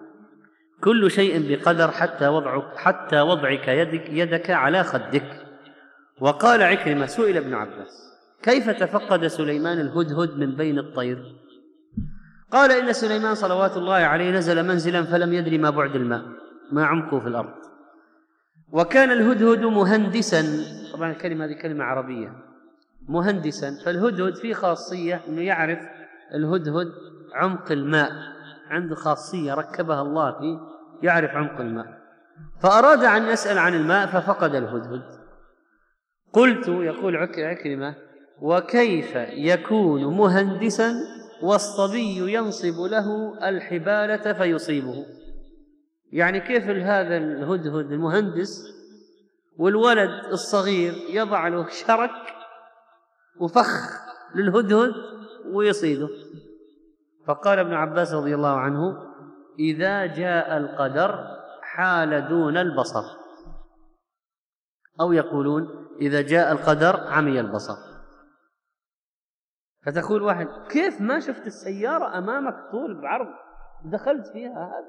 كل شيء بقدر حتى وضعك يدك على خدك. وقال عكرمة: سئل ابن عباس: كيف تفقد سليمان الهدهد من بين الطير؟ قال: إن سليمان صلوات الله عليه نزل منزلا فلم يدري ما بعد الماء، ما عمقه في الأرض، وكان الهدهد مهندسا. طبعا الكلمة هذه كلمة عربية، مهندسا. فالهدهد فيه خاصية أنه يعرف الهدهد عمق الماء، عنده خاصية ركبها الله فيه، يعرف عمق الماء. فأراد أن يسأل عن الماء ففقد الهدهد. قلت، يقول عكرمة: وكيف يكون مهندسا والصبي ينصب له الحبالة فيصيبه؟ يعني كيف هذا الهدهد المهندس والولد الصغير يضع له شرك وفخ للهدهد ويصيده؟ فقال ابن عباس رضي الله عنه: إذا جاء القدر حال دون البصر، أو يقولون: إذا جاء القدر عمي البصر. فتقول واحد كيف ما شفت السيارة أمامك طول بعرض دخلت فيها هذا؟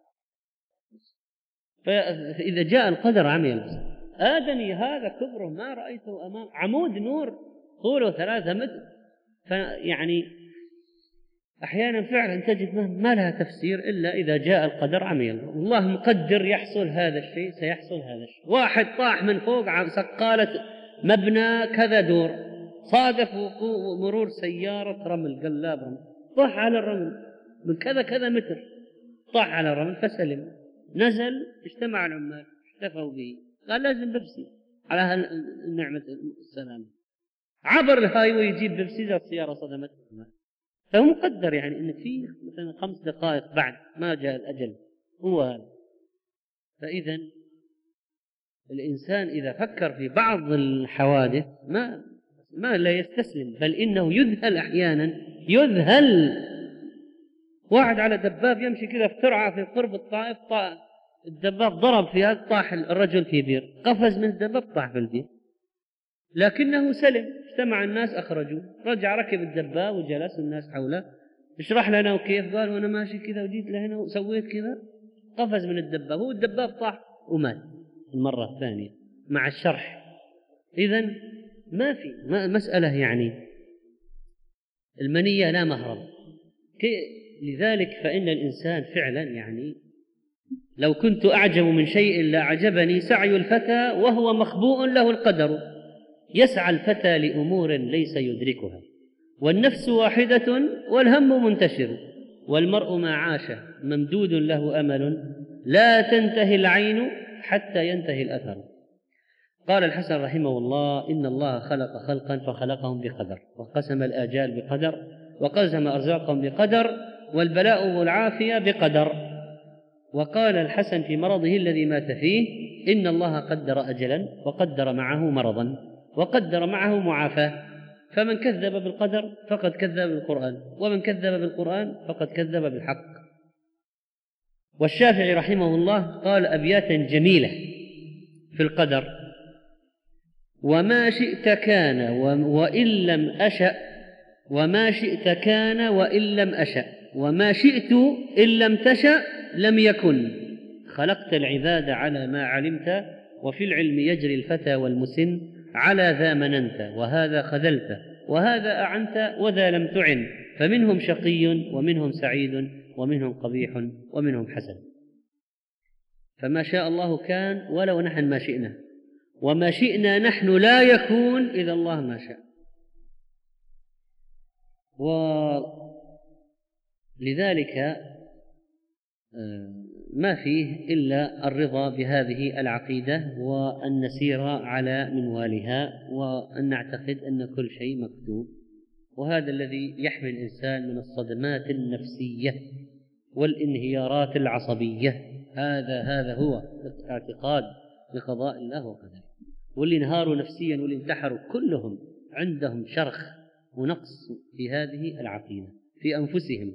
فإذا جاء القدر عمي البصر، آدمي هذا كبره ما رأيته أمام، عمود نور طوله 3 متر. فيعني أحيانا فعلا تجد ما لها تفسير إلا إذا جاء القدر عمي الله. الله مقدر يحصل هذا الشيء، سيحصل هذا الشيء. واحد طاح من فوق عن سقالة مبنى كذا دور، صادف مرور سيارة رمل، قلاب رمل، طاح على الرمل من كذا كذا متر، طاح على الرمل فسلم. نزل، اجتمع العمال احتفوا به، قال لازم بيبسي على نعمة السلام. عبر الهايوي يجيب بيبسي، ذا السيارة صدمت. فهو مقدر يعني إن في مثلا 5 دقائق بعد ما جاء الأجل هو هذا. فإذا الإنسان إذا فكر في بعض الحوادث ما لا يستسلم، بل إنه يذهل أحيانا، يذهل. واحد على دباب يمشي كذا في ترعة في قرب الطائف، الدباب ضرب في هذا، طاح الرجل في بير، قفز من الدباب طاح في البير، لكنه سلم. اجتمع الناس أخرجوه، رجع ركب الدباب وجلس الناس حوله، اشرح لنا وكيف. قال وأنا ماشي كذا وجيت لهنا وسويت كذا، قفز من الدباب، هو الدباب طاح ومات المرة الثانية مع الشرح. إذن ما في مسألة يعني المنية لا مهرب. لذلك فإن الإنسان فعلا يعني لو كنت أعجب من شيء لأعجبني سعي الفتى وهو مخبوء له القدر. يسعى الفتى لأمور ليس يدركها، والنفس واحدة والهم منتشر، والمرء ما عاش ممدود له أمل، لا تنتهي العين حتى ينتهي الأثر. قال الحسن رحمه الله: إن الله خلق خلقا فخلقهم بقدر، وقسم الآجال بقدر، وقسم أرزاقهم بقدر، والبلاء والعافية بقدر. وقال الحسن في مرضه الذي مات فيه: إن الله قدر أجلا وقدر معه مرضا وقدر معه معافاة، فمن كذب بالقدر فقد كذب بالقرآن، ومن كذب بالقرآن فقد كذب بالحق. والشافعي رحمه الله قال أبياتا جميلة في القدر: وما شئت كان وإن لم أشأ، وما شئت كان وإن لم أشأ، وما شئت إن لم تشأ لم يكن، خلقت العباد على ما علمت، وفي العلم يجري الفتى والمسن، على ذا مننت وهذا خذلت، وهذا أعنت وذا لم تعن، فمنهم شقي ومنهم سعيد ومنهم قبيح ومنهم حسن. فما شاء الله كان ولو نحن ما شئنا، وما شئنا نحن لا يكون إذا الله ما شاء. ولذلك ما فيه إلا الرضا بهذه العقيدة، وأن نسير على منوالها، وأن نعتقد أن كل شيء مكتوب. وهذا الذي يحمي الإنسان من الصدمات النفسية والانهيارات العصبية. هذا هو الاعتقاد بقضاء الله وقدره. واللي انهاروا نفسيا واللي انتحروا كلهم عندهم شرخ ونقص في هذه العقيدة في أنفسهم.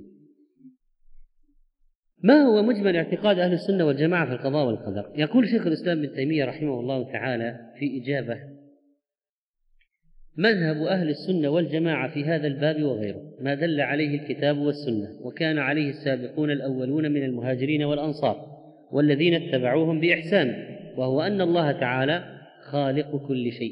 ما هو مجمل اعتقاد أهل السنة والجماعة في القضاء والقدر؟ يقول شيخ الإسلام ابن تيمية رحمه الله تعالى في إجابة: مذهب أهل السنة والجماعة في هذا الباب وغيره ما دل عليه الكتاب والسنة، وكان عليه السابقون الأولون من المهاجرين والأنصار والذين اتبعوهم بإحسان، وهو أن الله تعالى خالق كل شيء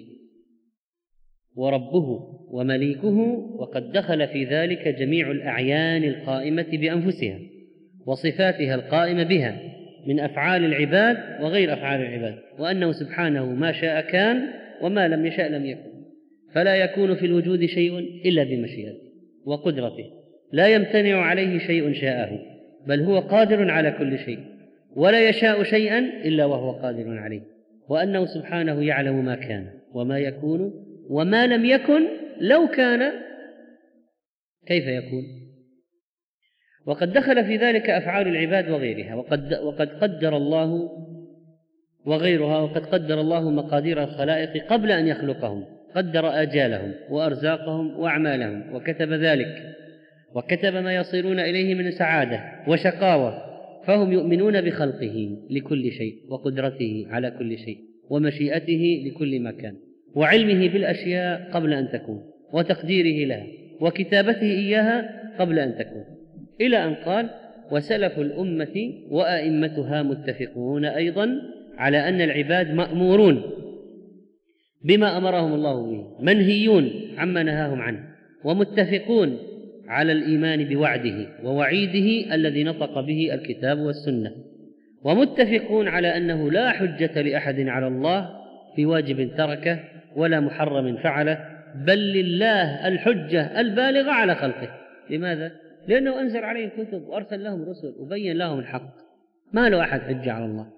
وربه ومليكه، وقد دخل في ذلك جميع الأعيان القائمة بأنفسها وصفاتها القائمة بها من أفعال العباد وغير أفعال العباد، وأنه سبحانه ما شاء كان وما لم يشاء لم يكن، فلا يكون في الوجود شيء إلا بمشيئته وقدرته، لا يمتنع عليه شيء شاءه، بل هو قادر على كل شيء، ولا يشاء شيئا إلا وهو قادر عليه، وأنه سبحانه يعلم ما كان وما يكون وما لم يكن لو كان كيف يكون. وقد دخل في ذلك أفعال العباد وغيرها، وقد قدر الله وغيرها، وقد قدر الله مقادير الخلائق قبل أن يخلقهم، قدر آجالهم وأرزاقهم وأعمالهم، وكتب ذلك، وكتب ما يصيرون إليه من سعادة وشقاوة، فهم يؤمنون بخلقه لكل شيء، وقدرته على كل شيء، ومشيئته لكل مكان، وعلمه بالأشياء قبل أن تكون، وتقديره لها، وكتابته إياها قبل أن تكون، إلى أن قال: وسلف الأمة وأئمتها متفقون أيضا على أن العباد مأمورون بما أمرهم الله به، منهيون عما نهاهم عنه، ومتفقون على الإيمان بوعده ووعيده الذي نطق به الكتاب والسنة، ومتفقون على أنه لا حجة لأحد على الله في واجب تركه ولا محرم فعله، بل لله الحجة البالغة على خلقه. لماذا؟ لأنه أنزل عليهم كتب وأرسل لهم رسل وبين لهم الحق، ما له أحد حجة على الله،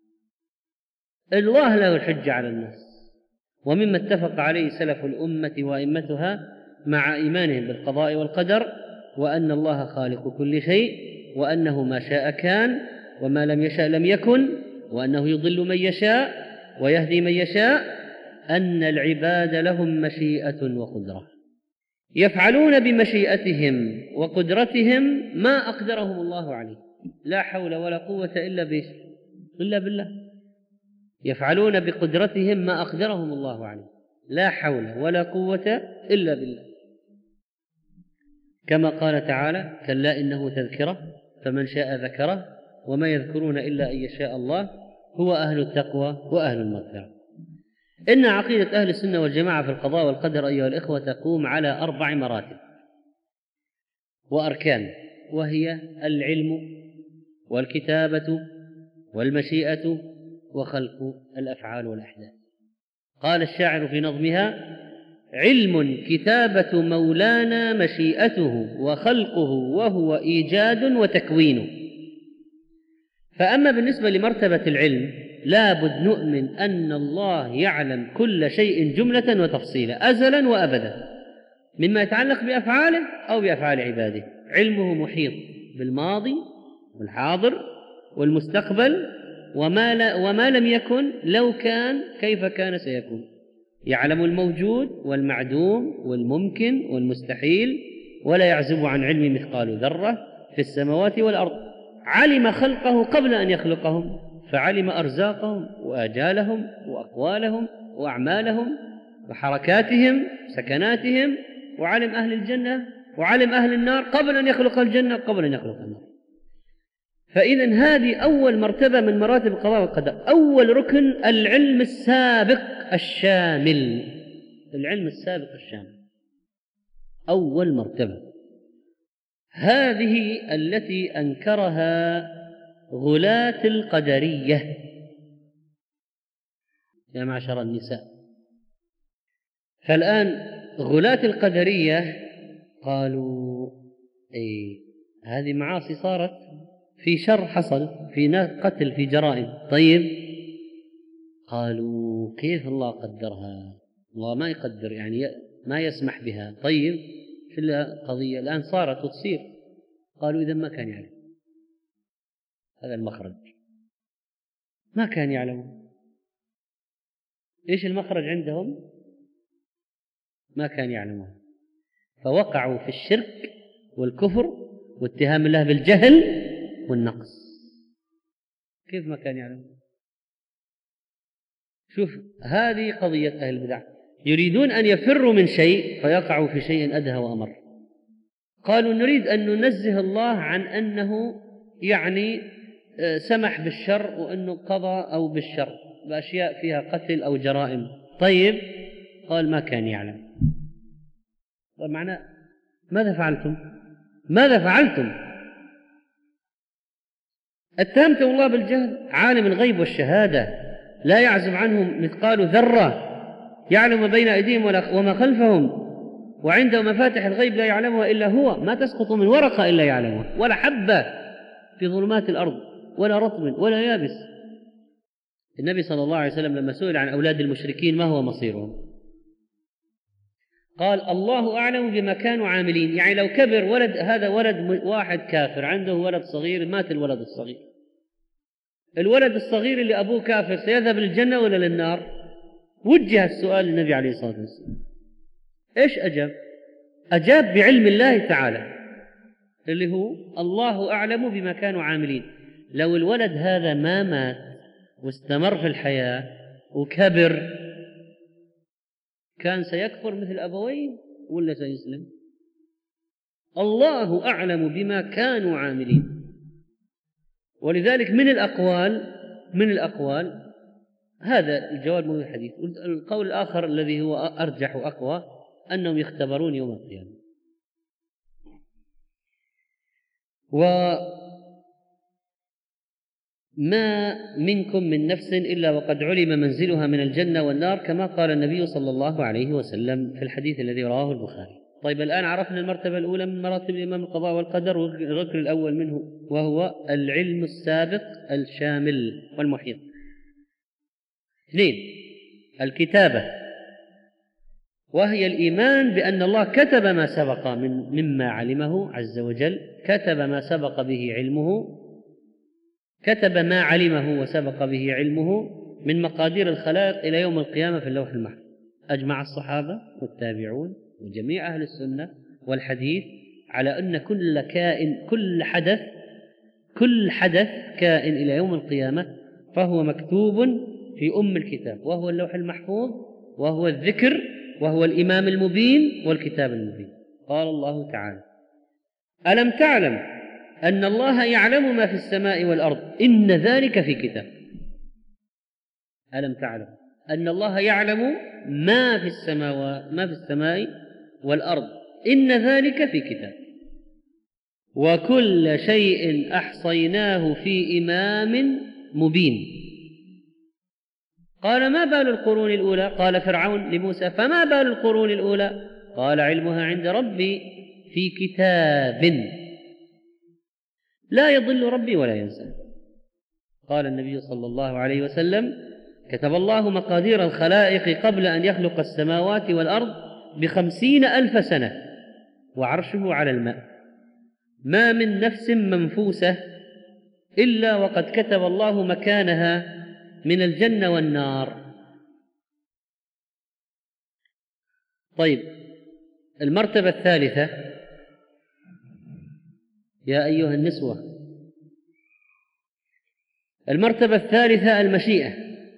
الله له الحجة على الناس. ومما اتفق عليه سلف الأمة وأئمتها مع إيمانهم بالقضاء والقدر، وأن الله خالق كل شيء، وأنه ما شاء كان وما لم يشاء لم يكن، وأنه يضل من يشاء ويهدي من يشاء، أن العباد لهم مشيئة وقدرة، يفعلون بمشيئتهم وقدرتهم ما أقدرهم الله عليه، لا حول ولا قوة إلا بالله. يفعلون بقدرتهم ما أقدرهم الله عليه، لا حول ولا قوة إلا بالله. كما قال تعالى: كلا إنه تذكرة فمن شاء ذكره وما يذكرون إلا أن يشاء الله هو أهل التقوى وأهل المغفرة. إن عقيدة أهل السنة والجماعة في القضاء والقدر أيها الإخوة تقوم على 4 مراتب وأركان، وهي العلم والكتابة والمشيئة وخلق الأفعال والأحداث. قال الشاعر في نظمها: علم كتابة مولانا مشيئته وخلقه وهو إيجاد وتكوين. فأما بالنسبة لمرتبة العلم، لابد نؤمن أن الله يعلم كل شيء جملة وتفصيلا أزلا وأبدا، مما يتعلق بأفعاله أو بأفعال عباده. علمه محيط بالماضي والحاضر والمستقبل، وما لم يكن لو كان كيف كان سيكون. يعلم الموجود والمعدوم والممكن والمستحيل، ولا يعزب عن علم مثقال ذرة في السماوات والأرض. علم خلقه قبل أن يخلقهم، فعلم أرزاقهم وآجالهم وأقوالهم وأعمالهم وحركاتهم سكناتهم، وعلم أهل الجنة وعلم أهل النار قبل أن يخلق الجنة قبل أن يخلق النار. فإذن هذه أول مرتبة من مراتب القضاء والقدر. أول ركن العلم السابق الشامل، العلم السابق الشامل أول مرتبة. هذه التي أنكرها غلاة القدرية يا معشر النساء. فالآن غلاة القدرية قالوا: هذه معاصي صارت، في شر حصل، في قتل، في جرائم. طيب، قالوا: كيف الله قدرها؟ الله ما يقدر، يعني ما يسمح بها. طيب، في القضية الآن صارت وتصير. قالوا: إذا ما كان يعلم. هذا المخرج، ما كان يعلم. إيش المخرج عندهم؟ ما كان يعلمون، فوقعوا في الشرك والكفر واتهام الله بالجهل والنقص. كيف ما كان يعلم؟ شوف، هذه قضية أهل البدع، يريدون أن يفروا من شيء فيقعوا في شيء أدهى وأمر. قالوا: نريد أن ننزه الله عن أنه يعني سمح بالشر، وأنه قضى أو بالشر بأشياء فيها قتل أو جرائم. طيب، قال: ما كان يعلم. طيب، معناه ماذا فعلتم؟ ماذا فعلتم؟ اتهمتم الله بالجهل، عالم الغيب والشهادة، لا يعزب عنهم مثقال ذرة، يعلم ما بين أيديهم وما خلفهم، وعنده مفاتح الغيب لا يعلمها إلا هو، ما تسقط من ورقة إلا يعلمها، ولا حبة في ظلمات الأرض، ولا رطب ولا يابس. النبي صلى الله عليه وسلم لما سئل عن أولاد المشركين ما هو مصيرهم، قال: الله أعلم بما كانوا عاملين. يعني لو كبر ولد، هذا ولد واحد كافر عنده ولد صغير، مات الولد الصغير، الولد الصغير اللي أبوه كافر سيذهب للجنة ولا للنار؟ وجه السؤال للنبي عليه الصلاة والسلام. إيش أجاب؟ أجاب بعلم الله تعالى، اللي هو الله أعلم بما كانوا عاملين. لو الولد هذا ما مات واستمر في الحياة وكبر، كان سيكفر مثل أبويه ولا سيسلم؟ الله أعلم بما كانوا عاملين. ولذلك من الأقوال هذا الجواب من الحديث. القول الآخر الذي هو أرجح وأقوى أنهم يختبرون يوم القيامة. وما منكم من نفس إلا وقد علم منزلها من الجنة والنار، كما قال النبي صلى الله عليه وسلم في الحديث الذي رواه البخاري. طيب الآن عرفنا المرتبة الأولى من مراتب الإيمان بالقضاء والقدر، والركن الأول منه وهو العلم السابق الشامل والمحيط. 2 الكتابة، وهي الإيمان بأن الله كتب ما سبق مما علمه عز وجل، كتب ما سبق به علمه، كتب ما علمه وسبق به علمه من مقادير الخلائق إلى يوم القيامة في اللوح المحفوظ. أجمع الصحابة والتابعون وجميع أهل السنة والحديث على أن كل حدث كائن إلى يوم القيامة فهو مكتوب في الكتاب، وهو اللوح المحفوظ، وهو الذكر، وهو الإمام المبين والكتاب المبين. قال الله تعالى: ألم تعلم أن الله يعلم ما في السماء والأرض إن ذلك في كتاب. ألم تعلم أن الله يعلم ما في السماء والأرض إن ذلك في كتاب، وكل شيء أحصيناه في إمام مبين. قال: ما بال القرون الأولى؟ قال فرعون لموسى: فما بال القرون الأولى؟ قال: علمها عند ربي في كتاب لا يضل ربي ولا ينسى. قال النبي صلى الله عليه وسلم: كتب الله مقادير الخلائق قبل أن يخلق السماوات والأرض 50,000 سنة، وعرشه على الماء، ما من نفس منفوسة إلا وقد كتب الله مكانها من الجنة والنار. طيب، المرتبة الثالثة يا أيها النسوة، المرتبة الثالثة المشيئة،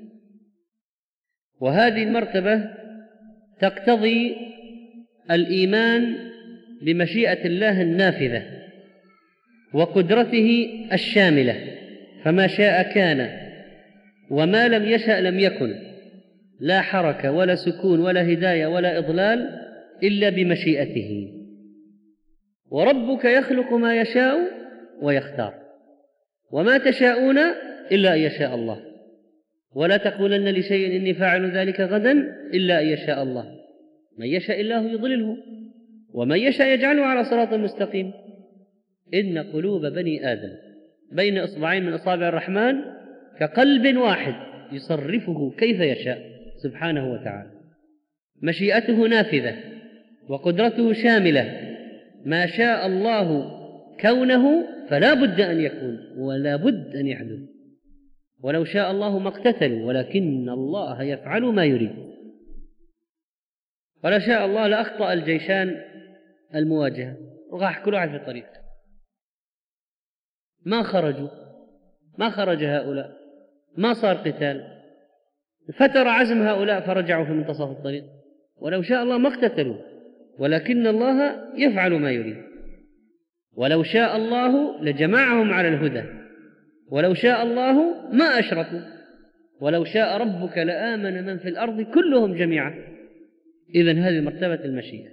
وهذه المرتبة تقتضي الإيمان بمشيئة الله النافذة وقدرته الشاملة، فما شاء كان وما لم يشأ لم يكن، لا حركة ولا سكون ولا هداية ولا إضلال إلا بمشيئته. وربك يخلق ما يشاء ويختار، وما تشاءون إلا أن يشاء الله، ولا تقولن لشيء إني فاعل ذلك غدا إلا أن يشاء الله، من يشاء الله يضلله ومن يشاء يجعله على صراط مستقيم. إن قلوب بني آدم بين إصبعين من أصابع الرحمن كقلب واحد يصرفه كيف يشاء سبحانه وتعالى. مشيئته نافذة وقدرته شاملة، ما شاء الله كونه فلا بد أن يكون ولا بد أن يحدث. ولو شاء الله ما اقتتلوا ولكن الله يفعل ما يريد. ولو شاء الله لأخطأ الجيشان المواجهة وراح كل واحد في الطريق، ما خرج هؤلاء، ما صار قتال، فتر عزم هؤلاء فرجعوا في منتصف الطريق. ولو شاء الله ما اقتتلوا ولكن الله يفعل ما يريد. ولو شاء الله لجمعهم على الهدى، ولو شاء الله ما أشركوا، ولو شاء ربك لآمن من في الأرض كلهم جميعا. إذن هذه مرتبة المشيئة،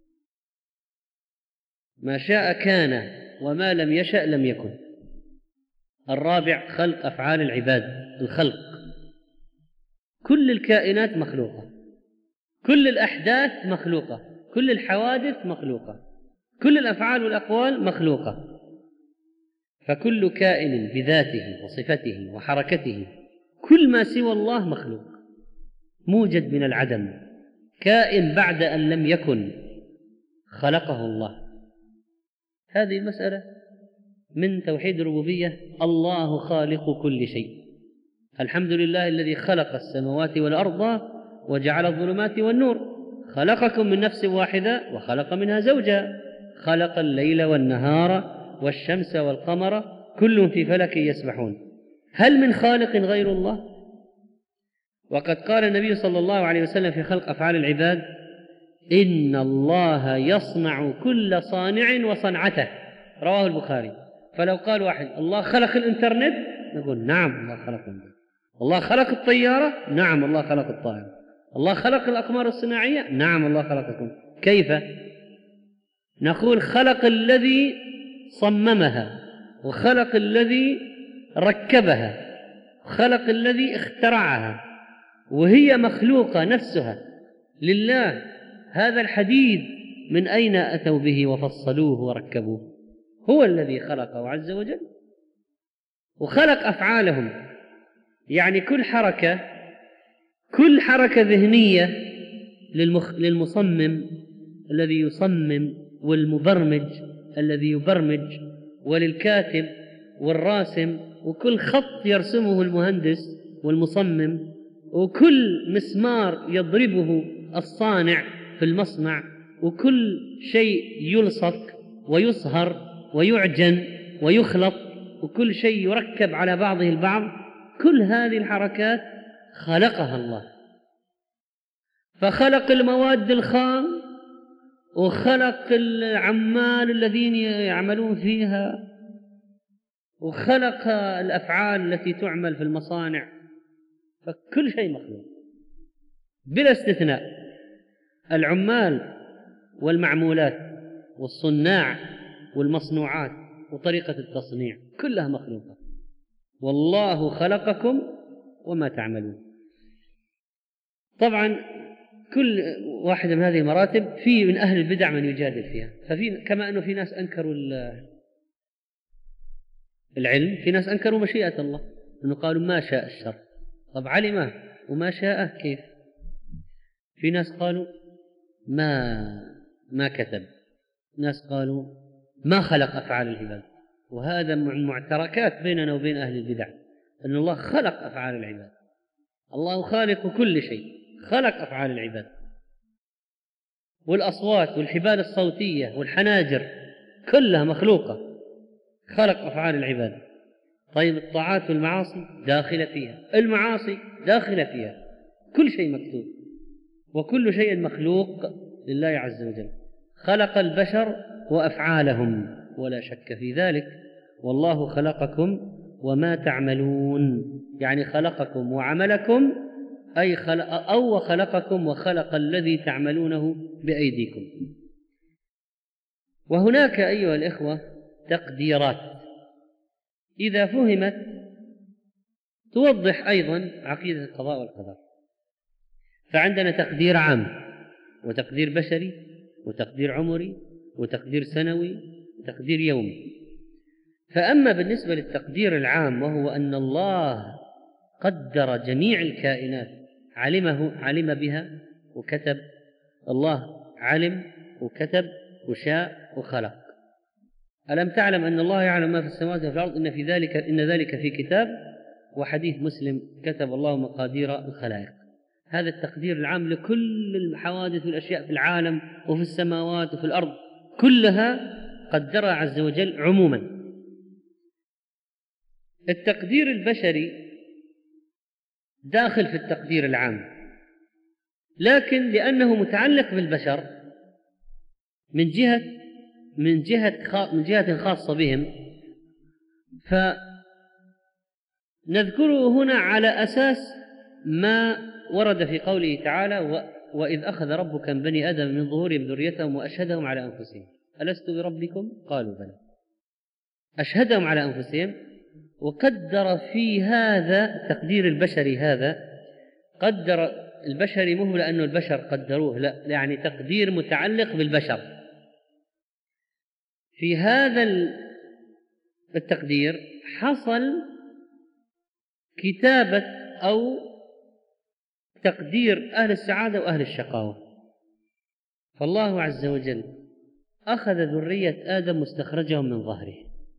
ما شاء كان وما لم يشأ لم يكن. الرابع خلق أفعال العباد، الخلق. كل الكائنات مخلوقة، كل الأحداث مخلوقة، كل الحوادث مخلوقة، كل الأفعال والأقوال مخلوقة. فكل كائن بذاته وصفته وحركته، كل ما سوى الله مخلوق موجد من العدم، كائن بعد أن لم يكن، خلقه الله. هذه المسألة من توحيد الربوبية. الله خالق كل شيء. الحمد لله الذي خلق السماوات والأرض وجعل الظلمات والنور، خلقكم من نفس واحدة وخلق منها زوجها، خلق الليل والنهار والشمس والقمر كل في فلك يسبحون. هل من خالق غير الله؟ وقد قال النبي صلى الله عليه وسلم في خلق أفعال العباد: إن الله يصنع كل صانع وصنعته، رواه البخاري. فلو قال واحد الله خلق الإنترنت، نقول نعم الله خلق الإنترنت. الله خلق الطيارة، نعم الله خلق الطائرة. الله خلق الأقمار الصناعية، نعم الله خلقكم. كيف؟ نقول خلق الذي صممها، وخلق الذي ركبها، وخلق الذي اخترعها، وهي مخلوقة نفسها لله. هذا الحديد من أين أتوا به وفصلوه وركبوه؟ هو الذي خلقه عز وجل، وخلق أفعالهم. يعني كل حركة ذهنية للمصمم الذي يصمم، والمبرمج الذي يبرمج، وللكاتب والراسم، وكل خط يرسمه المهندس والمصمم، وكل مسمار يضربه الصانع في المصنع، وكل شيء يلصق ويصهر ويعجن ويخلط، وكل شيء يركب على بعضه البعض. كل هذه الحركات خلقها الله. فخلق المواد الخام، وخلق العمال الذين يعملون فيها، وخلق الأفعال التي تعمل في المصانع. فكل شيء مخلوق بلا استثناء، العمال والمعمولات والصناع والمصنوعات وطريقة التصنيع كلها مخلوقة. والله خلقكم وما تعملون. طبعا كل واحدة من هذه المراتب في من أهل البدع من يجادل فيها. كما أنه في ناس أنكروا العلم، في ناس أنكروا مشيئة الله، أنه قالوا ما شاء الشر. طب علمه وما شاءه كيف؟ في ناس قالوا ما كتب، ناس قالوا ما خلق أفعال العباد. وهذا من معتركات بيننا وبين أهل البدع، أن الله خلق أفعال العباد. الله خالق كل شيء، خلق أفعال العباد، والأصوات والحبال الصوتية والحناجر كلها مخلوقة، خلق أفعال العباد. طيب الطاعات والمعاصي داخلة فيها، المعاصي داخلة فيها، كل شيء مكتوب، وكل شيء مخلوق لله عز وجل. خلق البشر وأفعالهم ولا شك في ذلك. والله خلقكم وما تعملون، يعني خلقكم وعملكم، أي وخلقكم وخلق الذي تعملونه بأيديكم. وهناك أيها الإخوة تقديرات إذا فهمت توضح أيضا عقيدة القضاء والقدر. فعندنا تقدير عام، وتقدير بشري، وتقدير عمري، وتقدير سنوي، وتقدير يومي. فأما بالنسبة للتقدير العام، وهو أن الله قدر جميع الكائنات، علم بها وكتب. الله علم وكتب وشاء وخلق. ألم تعلم أن الله يعلم ما في السماوات وفي الأرض، إن ذلك في كتاب. وحديث مسلم كتب الله مقادير الخلائق. هذا التقدير العام لكل الحوادث والأشياء في العالم وفي السماوات وفي الأرض، كلها قدرها عز وجل عموما. التقدير البشري داخل في التقدير العام، لكن لأنه متعلق بالبشر من جهة خاصة بهم، فنذكره هنا على أساس ما ورد في قوله تعالى: وإذ أخذ ربك من بني آدم من ظهورهم ذريتهم وأشهدهم على أنفسهم ألست بربكم؟ قالوا بلى. أشهدهم على أنفسهم، وقدر في هذا التقدير البشري، هذا قدر البشري مو لأنه البشر قدروه، لا، يعني تقدير متعلق بالبشر. في هذا التقدير حصل كتابة أو تقدير أهل السعادة وأهل الشقاوة. فالله عز وجل أخذ ذرية آدم واستخرجهم من ظهره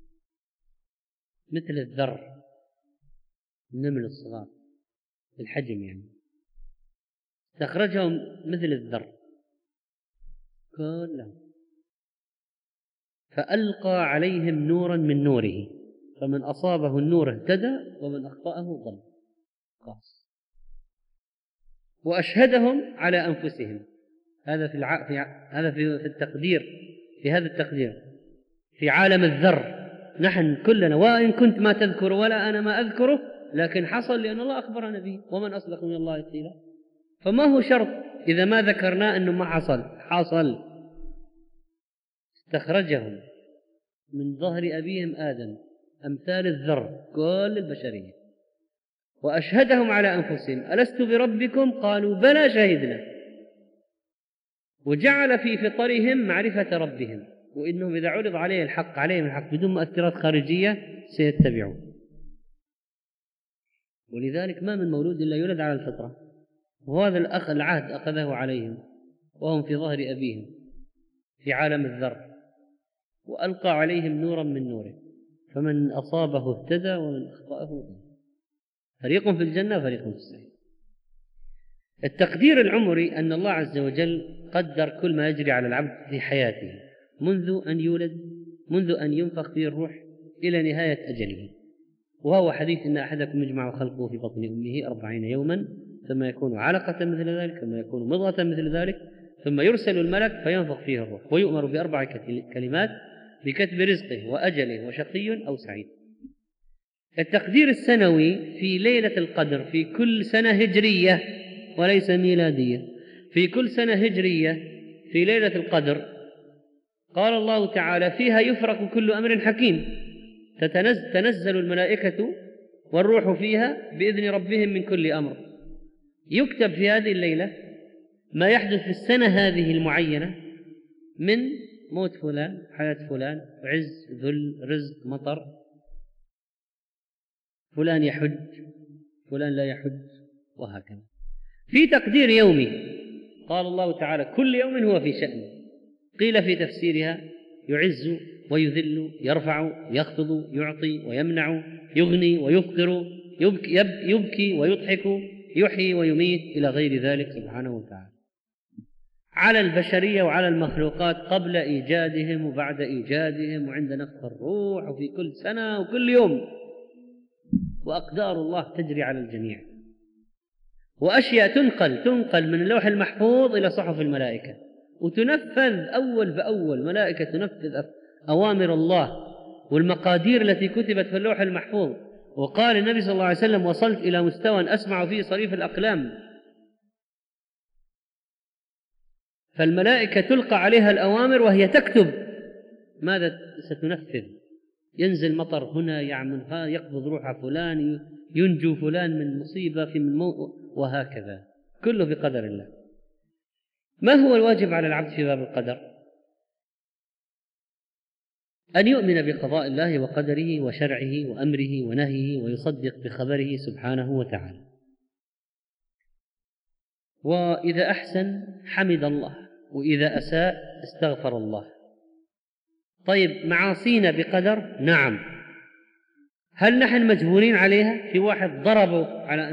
مثل الذر، النمل الصغار الحجم، يعني استخرجهم مثل الذر كلهم، فألقى عليهم نورا من نوره، فمن أصابه النور اهتدى ومن أخطأه ضل. وأشهدهم على أنفسهم هذا في التقدير، في هذا التقدير في عالم الذر. نحن كلنا وإن كنت ما تذكر ولا أنا ما أذكره، لكن حصل لأن الله أخبرنا به، ومن أصدق من الله قيلا. فما هو شرط إذا ما ذكرناه أنه ما حصل. استخرجهم من ظهر أبيهم آدم أمثال الذر كل البشرية، وأشهدهم على أنفسهم ألست بربكم؟ قالوا بلى شهدنا، وجعل في فطرهم معرفة ربهم، وإنهم إذا عرض عليهم الحق بدون مؤثرات خارجية سيتبعون. ولذلك ما من مولود إلا يولد على الفطرة، وهذا العهد أخذه عليهم وهم في ظهر أبيهم في عالم الذر، وألقى عليهم نورا من نوره، فمن أصابه اهتدى ومن أخطأه فريق في الجنة وفريق في السعير. التقدير العمري أن الله عز وجل قدر كل ما يجري على العبد في حياته منذ أن يولد، منذ أن ينفخ فيه الروح إلى نهاية أجله. وهو حديث إن أحدكم يجمع خلقه في بطن أمه 40 يوما ثم يكون علقة مثل ذلك ثم يكون مضغة مثل ذلك ثم يرسل الملك فينفخ فيه الروح ويؤمر ب4 كلمات بكتب رزقه وأجله وشقي أو سعيد. التقدير السنوي في ليلة القدر في كل سنة هجرية وليس ميلادية، في كل سنة هجرية في ليلة القدر قال الله تعالى فيها يفرق كل أمر حكيم، تنزل الملائكة والروح فيها بإذن ربهم من كل أمر. يكتب في هذه الليلة ما يحدث في السنة هذه المعينة من موت فلان، حياة فلان، عز، ذل، رزق، مطر، فلان يحج، فلان لا يحج، وهكذا. في تقدير يومي قال الله تعالى كل يوم هو في شأن. قيل في تفسيرها يعز ويذل، يرفع يخفض، يعطي ويمنع، يغني ويفقر، يبكي ويضحك، يحيي ويميت، إلى غير ذلك سبحانه وتعالى على البشرية وعلى المخلوقات قبل إيجادهم وبعد إيجادهم وعند نفخ الروح وفي كل سنة وكل يوم. وأقدار الله تجري على الجميع، وأشياء تنقل من اللوح المحفوظ إلى صحف الملائكة وتنفذ أول بأول. ملائكة تنفذ أوامر الله والمقادير التي كتبت في اللوح المحفوظ. وقال النبي صلى الله عليه وسلم وصلت إلى مستوى أسمع فيه صريف الأقلام. فالملائكة تلقى عليها الأوامر وهي تكتب ماذا ستنفذ. ينزل مطر هنا، يعمل يقبض روح فلان، ينجو فلان من مصيبة في وهكذا، كله بقدر الله. ما هو الواجب على العبد في باب القدر؟ أن يؤمن بقضاء الله وقدره وشرعه وأمره ونهيه ويصدق بخبره سبحانه وتعالى. وإذا أحسن حمد الله، وإذا أساء استغفر الله. طيب معاصينا بقدر؟ نعم. هل نحن مجبورين عليها؟ في واحد ضربه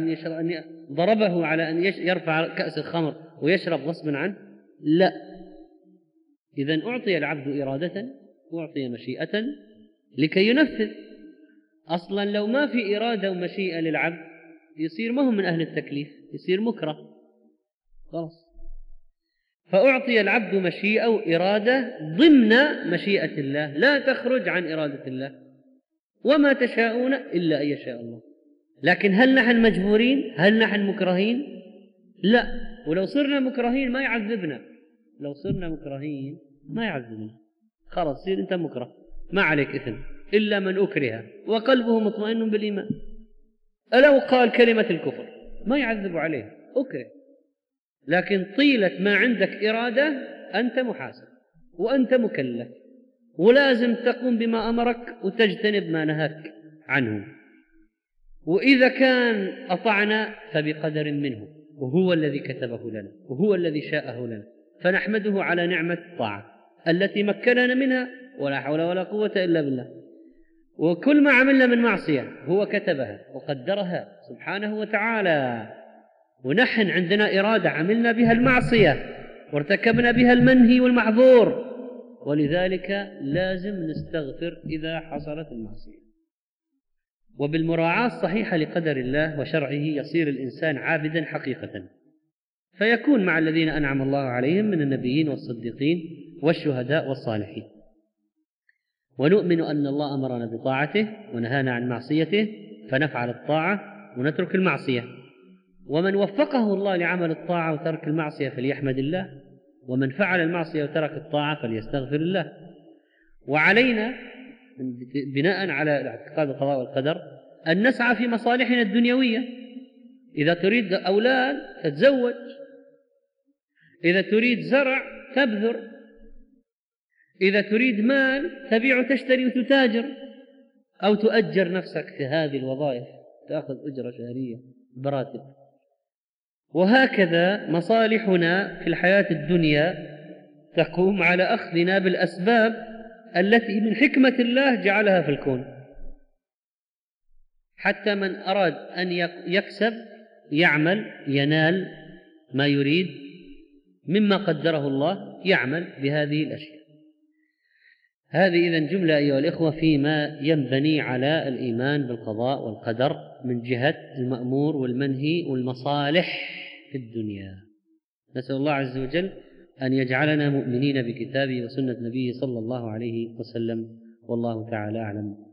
على أن يرفع كأس الخمر ويشرب غصبا عنه؟ لا. إذن أعطي العبد إرادة وأعطي مشيئة لكي ينفذ. أصلا لو ما في إرادة ومشيئة للعبد يصير ما هو من أهل التكليف، يصير مكره خلاص. فأعطي العبد مشيئة وإرادة ضمن مشيئة الله لا تخرج عن إرادة الله، وما تشاءون إلا أن يشاء الله. لكن هل نحن مجبورين؟ هل نحن مكرهين؟ لا. ولو صرنا مكرهين ما يعذبنا، لو صرنا مكرهين ما يعذبنا، خلاص صير أنت مكره ما عليك إثم، إلا من أكره وقلبه مطمئن بالإيمان. ألو قال كلمة الكفر ما يعذب عليه، أكره. لكن طيلة ما عندك إرادة أنت محاسب وأنت مكلف، ولازم تقوم بما أمرك وتجتنب ما نهاك عنه. وإذا كان أطعنا فبقدر منه، وهو الذي كتبه لنا وهو الذي شاءه لنا، فنحمده على نعمة الطاعة التي مكننا منها، ولا حول ولا قوة إلا بالله. وكل ما عملنا من معصية هو كتبها وقدرها سبحانه وتعالى، ونحن عندنا إرادة عملنا بها المعصية وارتكبنا بها المنهي والمحظور، ولذلك لازم نستغفر إذا حصلت المعصية. وبالمراعاة الصحيحة لقدر الله وشرعه يصير الإنسان عابدا حقيقة، فيكون مع الذين أنعم الله عليهم من النبيين والصديقين والشهداء والصالحين. ونؤمن أن الله أمرنا بطاعته ونهانا عن معصيته، فنفعل الطاعة ونترك المعصية. ومن وفقه الله لعمل الطاعة وترك المعصية فليحمد الله، ومن فعل المعصية وترك الطاعة فليستغفر الله. وعلينا بناء على اعتقاد القضاء والقدر أن نسعى في مصالحنا الدنيوية. إذا تريد أولاد تتزوج، إذا تريد زرع تبذر، إذا تريد مال تبيع وتشتري وتتاجر، أو تؤجر نفسك في هذه الوظائف تأخذ أجرة شهرية براتب. وهكذا مصالحنا في الحياة الدنيا تقوم على أخذنا بالأسباب التي من حكمة الله جعلها في الكون، حتى من أراد أن يكسب يعمل ينال ما يريد مما قدره الله، يعمل بهذه الأشياء. هذه إذن جملة أيها الإخوة فيما ينبني على الإيمان بالقضاء والقدر من جهة المأمور والمنهي والمصالح في الدنيا. نسأل الله عز وجل أن يجعلنا مؤمنين بكتابه وسنة نبيه صلى الله عليه وسلم، والله تعالى أعلم.